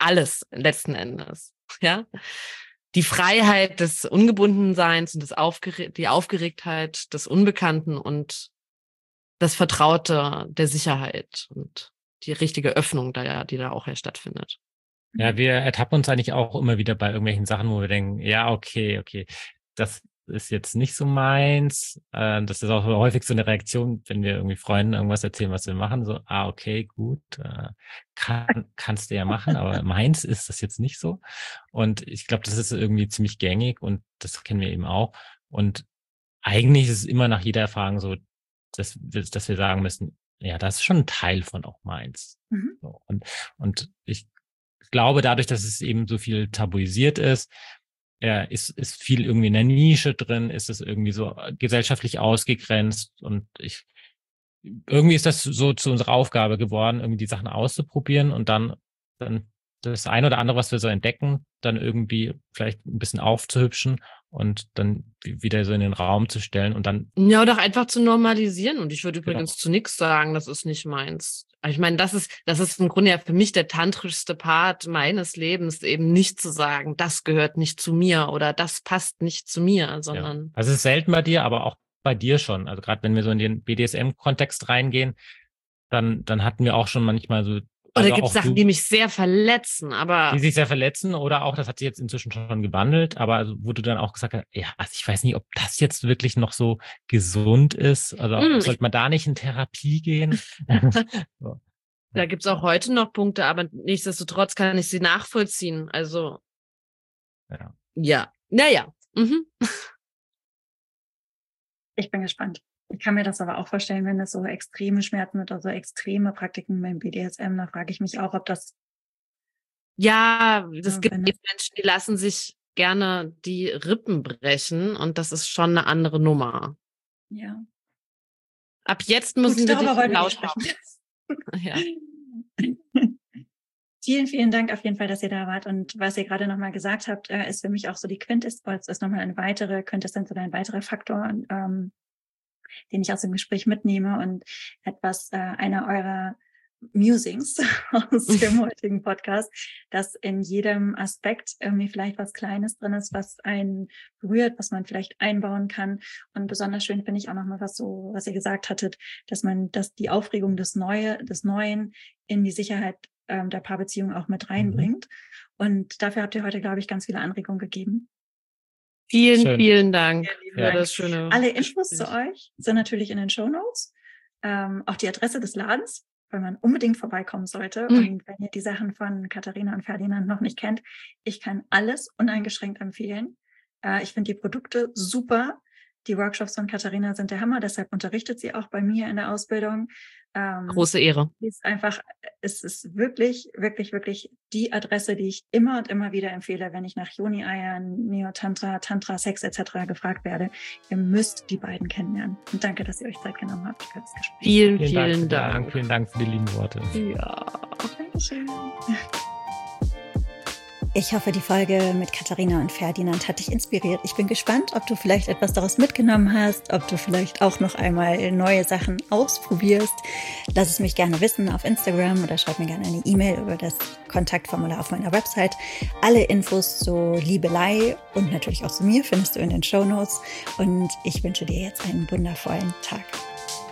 alles letzten Endes, ja. Die Freiheit des Ungebundenseins und des Aufgere- die Aufgeregtheit des Unbekannten und das Vertraute der Sicherheit und die richtige Öffnung, da, die da auch ja stattfindet. Ja, wir ertappen uns eigentlich auch immer wieder bei irgendwelchen Sachen, wo wir denken, ja, okay, okay, das ist jetzt nicht so meins. Äh, das ist auch häufig so eine Reaktion, wenn wir irgendwie Freunden irgendwas erzählen, was wir machen, so, ah, okay, gut, äh, kann, kannst du ja machen, aber meins ist das jetzt nicht so. Und ich glaube, das ist irgendwie ziemlich gängig und das kennen wir eben auch. Und eigentlich ist es immer nach jeder Erfahrung so, dass, wir- dass wir sagen müssen, ja, das ist schon ein Teil von auch meins. Mhm. So, und, und ich glaube, dadurch, dass es eben so viel tabuisiert ist, ja, ist, ist viel irgendwie in der Nische drin, ist es irgendwie so gesellschaftlich ausgegrenzt und ich, irgendwie ist das so zu unserer Aufgabe geworden, irgendwie die Sachen auszuprobieren und dann, dann das eine oder andere, was wir so entdecken, dann irgendwie vielleicht ein bisschen aufzuhübschen und dann wieder so in den Raum zu stellen und dann. Ja, oder auch einfach zu normalisieren. Und ich würde Genau. übrigens zu nichts sagen, das ist nicht meins. Ich meine, das ist, das ist im Grunde ja für mich der tantrischste Part meines Lebens, eben nicht zu sagen, das gehört nicht zu mir oder das passt nicht zu mir, sondern. Ja. Also es ist selten bei dir, aber auch bei dir schon. Also gerade wenn wir so in den B D S M-Kontext reingehen, dann, dann hatten wir auch schon manchmal so. Oder Also gibt es Sachen, du, die mich sehr verletzen, aber. Die sich sehr verletzen oder auch, das hat sich jetzt inzwischen schon gewandelt, aber also, wo du dann auch gesagt hast, ja, also ich weiß nicht, ob das jetzt wirklich noch so gesund ist. Also Mm, sollte man da nicht in Therapie gehen? So. Da gibt's auch heute noch Punkte, aber nichtsdestotrotz kann ich sie nachvollziehen. Also, Ja. ja. Naja. Mhm. Ich bin gespannt. Ich kann mir das aber auch vorstellen, wenn es so extreme Schmerzen oder so extreme Praktiken beim B D S M, da frage ich mich auch, ob das. Ja, es Ja, gibt wenn eben Menschen, die lassen sich gerne die Rippen brechen und das ist schon eine andere Nummer. Ja. Ab jetzt müssen Gut, wir darüber dich wollen wir laut nicht sprechen. Ja. Vielen, vielen Dank auf jeden Fall, dass ihr da wart. Und was ihr gerade nochmal gesagt habt, äh, ist für mich auch so die Quintessenz, ist nochmal eine weitere Quintessenz oder ein weiterer Faktor, ähm, den ich aus dem Gespräch mitnehme und etwas, äh, einer eurer Musings aus dem heutigen Podcast, dass in jedem Aspekt irgendwie vielleicht was Kleines drin ist, was einen berührt, was man vielleicht einbauen kann. Und besonders schön finde ich auch nochmal, was so, was ihr gesagt hattet, dass man, dass die Aufregung des Neue, des Neuen in die Sicherheit ähm, der Paarbeziehung auch mit reinbringt. Mhm. Und dafür habt ihr heute, glaube ich, ganz viele Anregungen gegeben. Vielen, Schön. vielen Dank vielen für Dank. das schöne. Alle Infos zu euch sind natürlich in den Shownotes. Ähm, auch die Adresse des Ladens, weil man unbedingt vorbeikommen sollte. Mhm. Und wenn ihr die Sachen von Katharina und Ferdinand noch nicht kennt, ich kann alles uneingeschränkt empfehlen. Äh, ich finde die Produkte super. Die Workshops von Katharina sind der Hammer, deshalb unterrichtet sie auch bei mir in der Ausbildung. Ähm, Große Ehre. Ist einfach, es ist wirklich, wirklich, wirklich die Adresse, die ich immer und immer wieder empfehle, wenn ich nach Yoni-Eiern, Neo-Tantra, Tantra, Sex et cetera gefragt werde. Ihr müsst die beiden kennenlernen. Und danke, dass ihr euch Zeit genommen habt für das Gespräch. Vielen, vielen, vielen Dank. Dank. Vielen Dank für die lieben Worte. Ja. Dankeschön. Ich hoffe, die Folge mit Katharina und Ferdinand hat dich inspiriert. Ich bin gespannt, ob du vielleicht etwas daraus mitgenommen hast, ob du vielleicht auch noch einmal neue Sachen ausprobierst. Lass es mich gerne wissen auf Instagram oder schreib mir gerne eine E-Mail über das Kontaktformular auf meiner Website. Alle Infos zu Liebelei und natürlich auch zu mir findest du in den Shownotes. Und ich wünsche dir jetzt einen wundervollen Tag.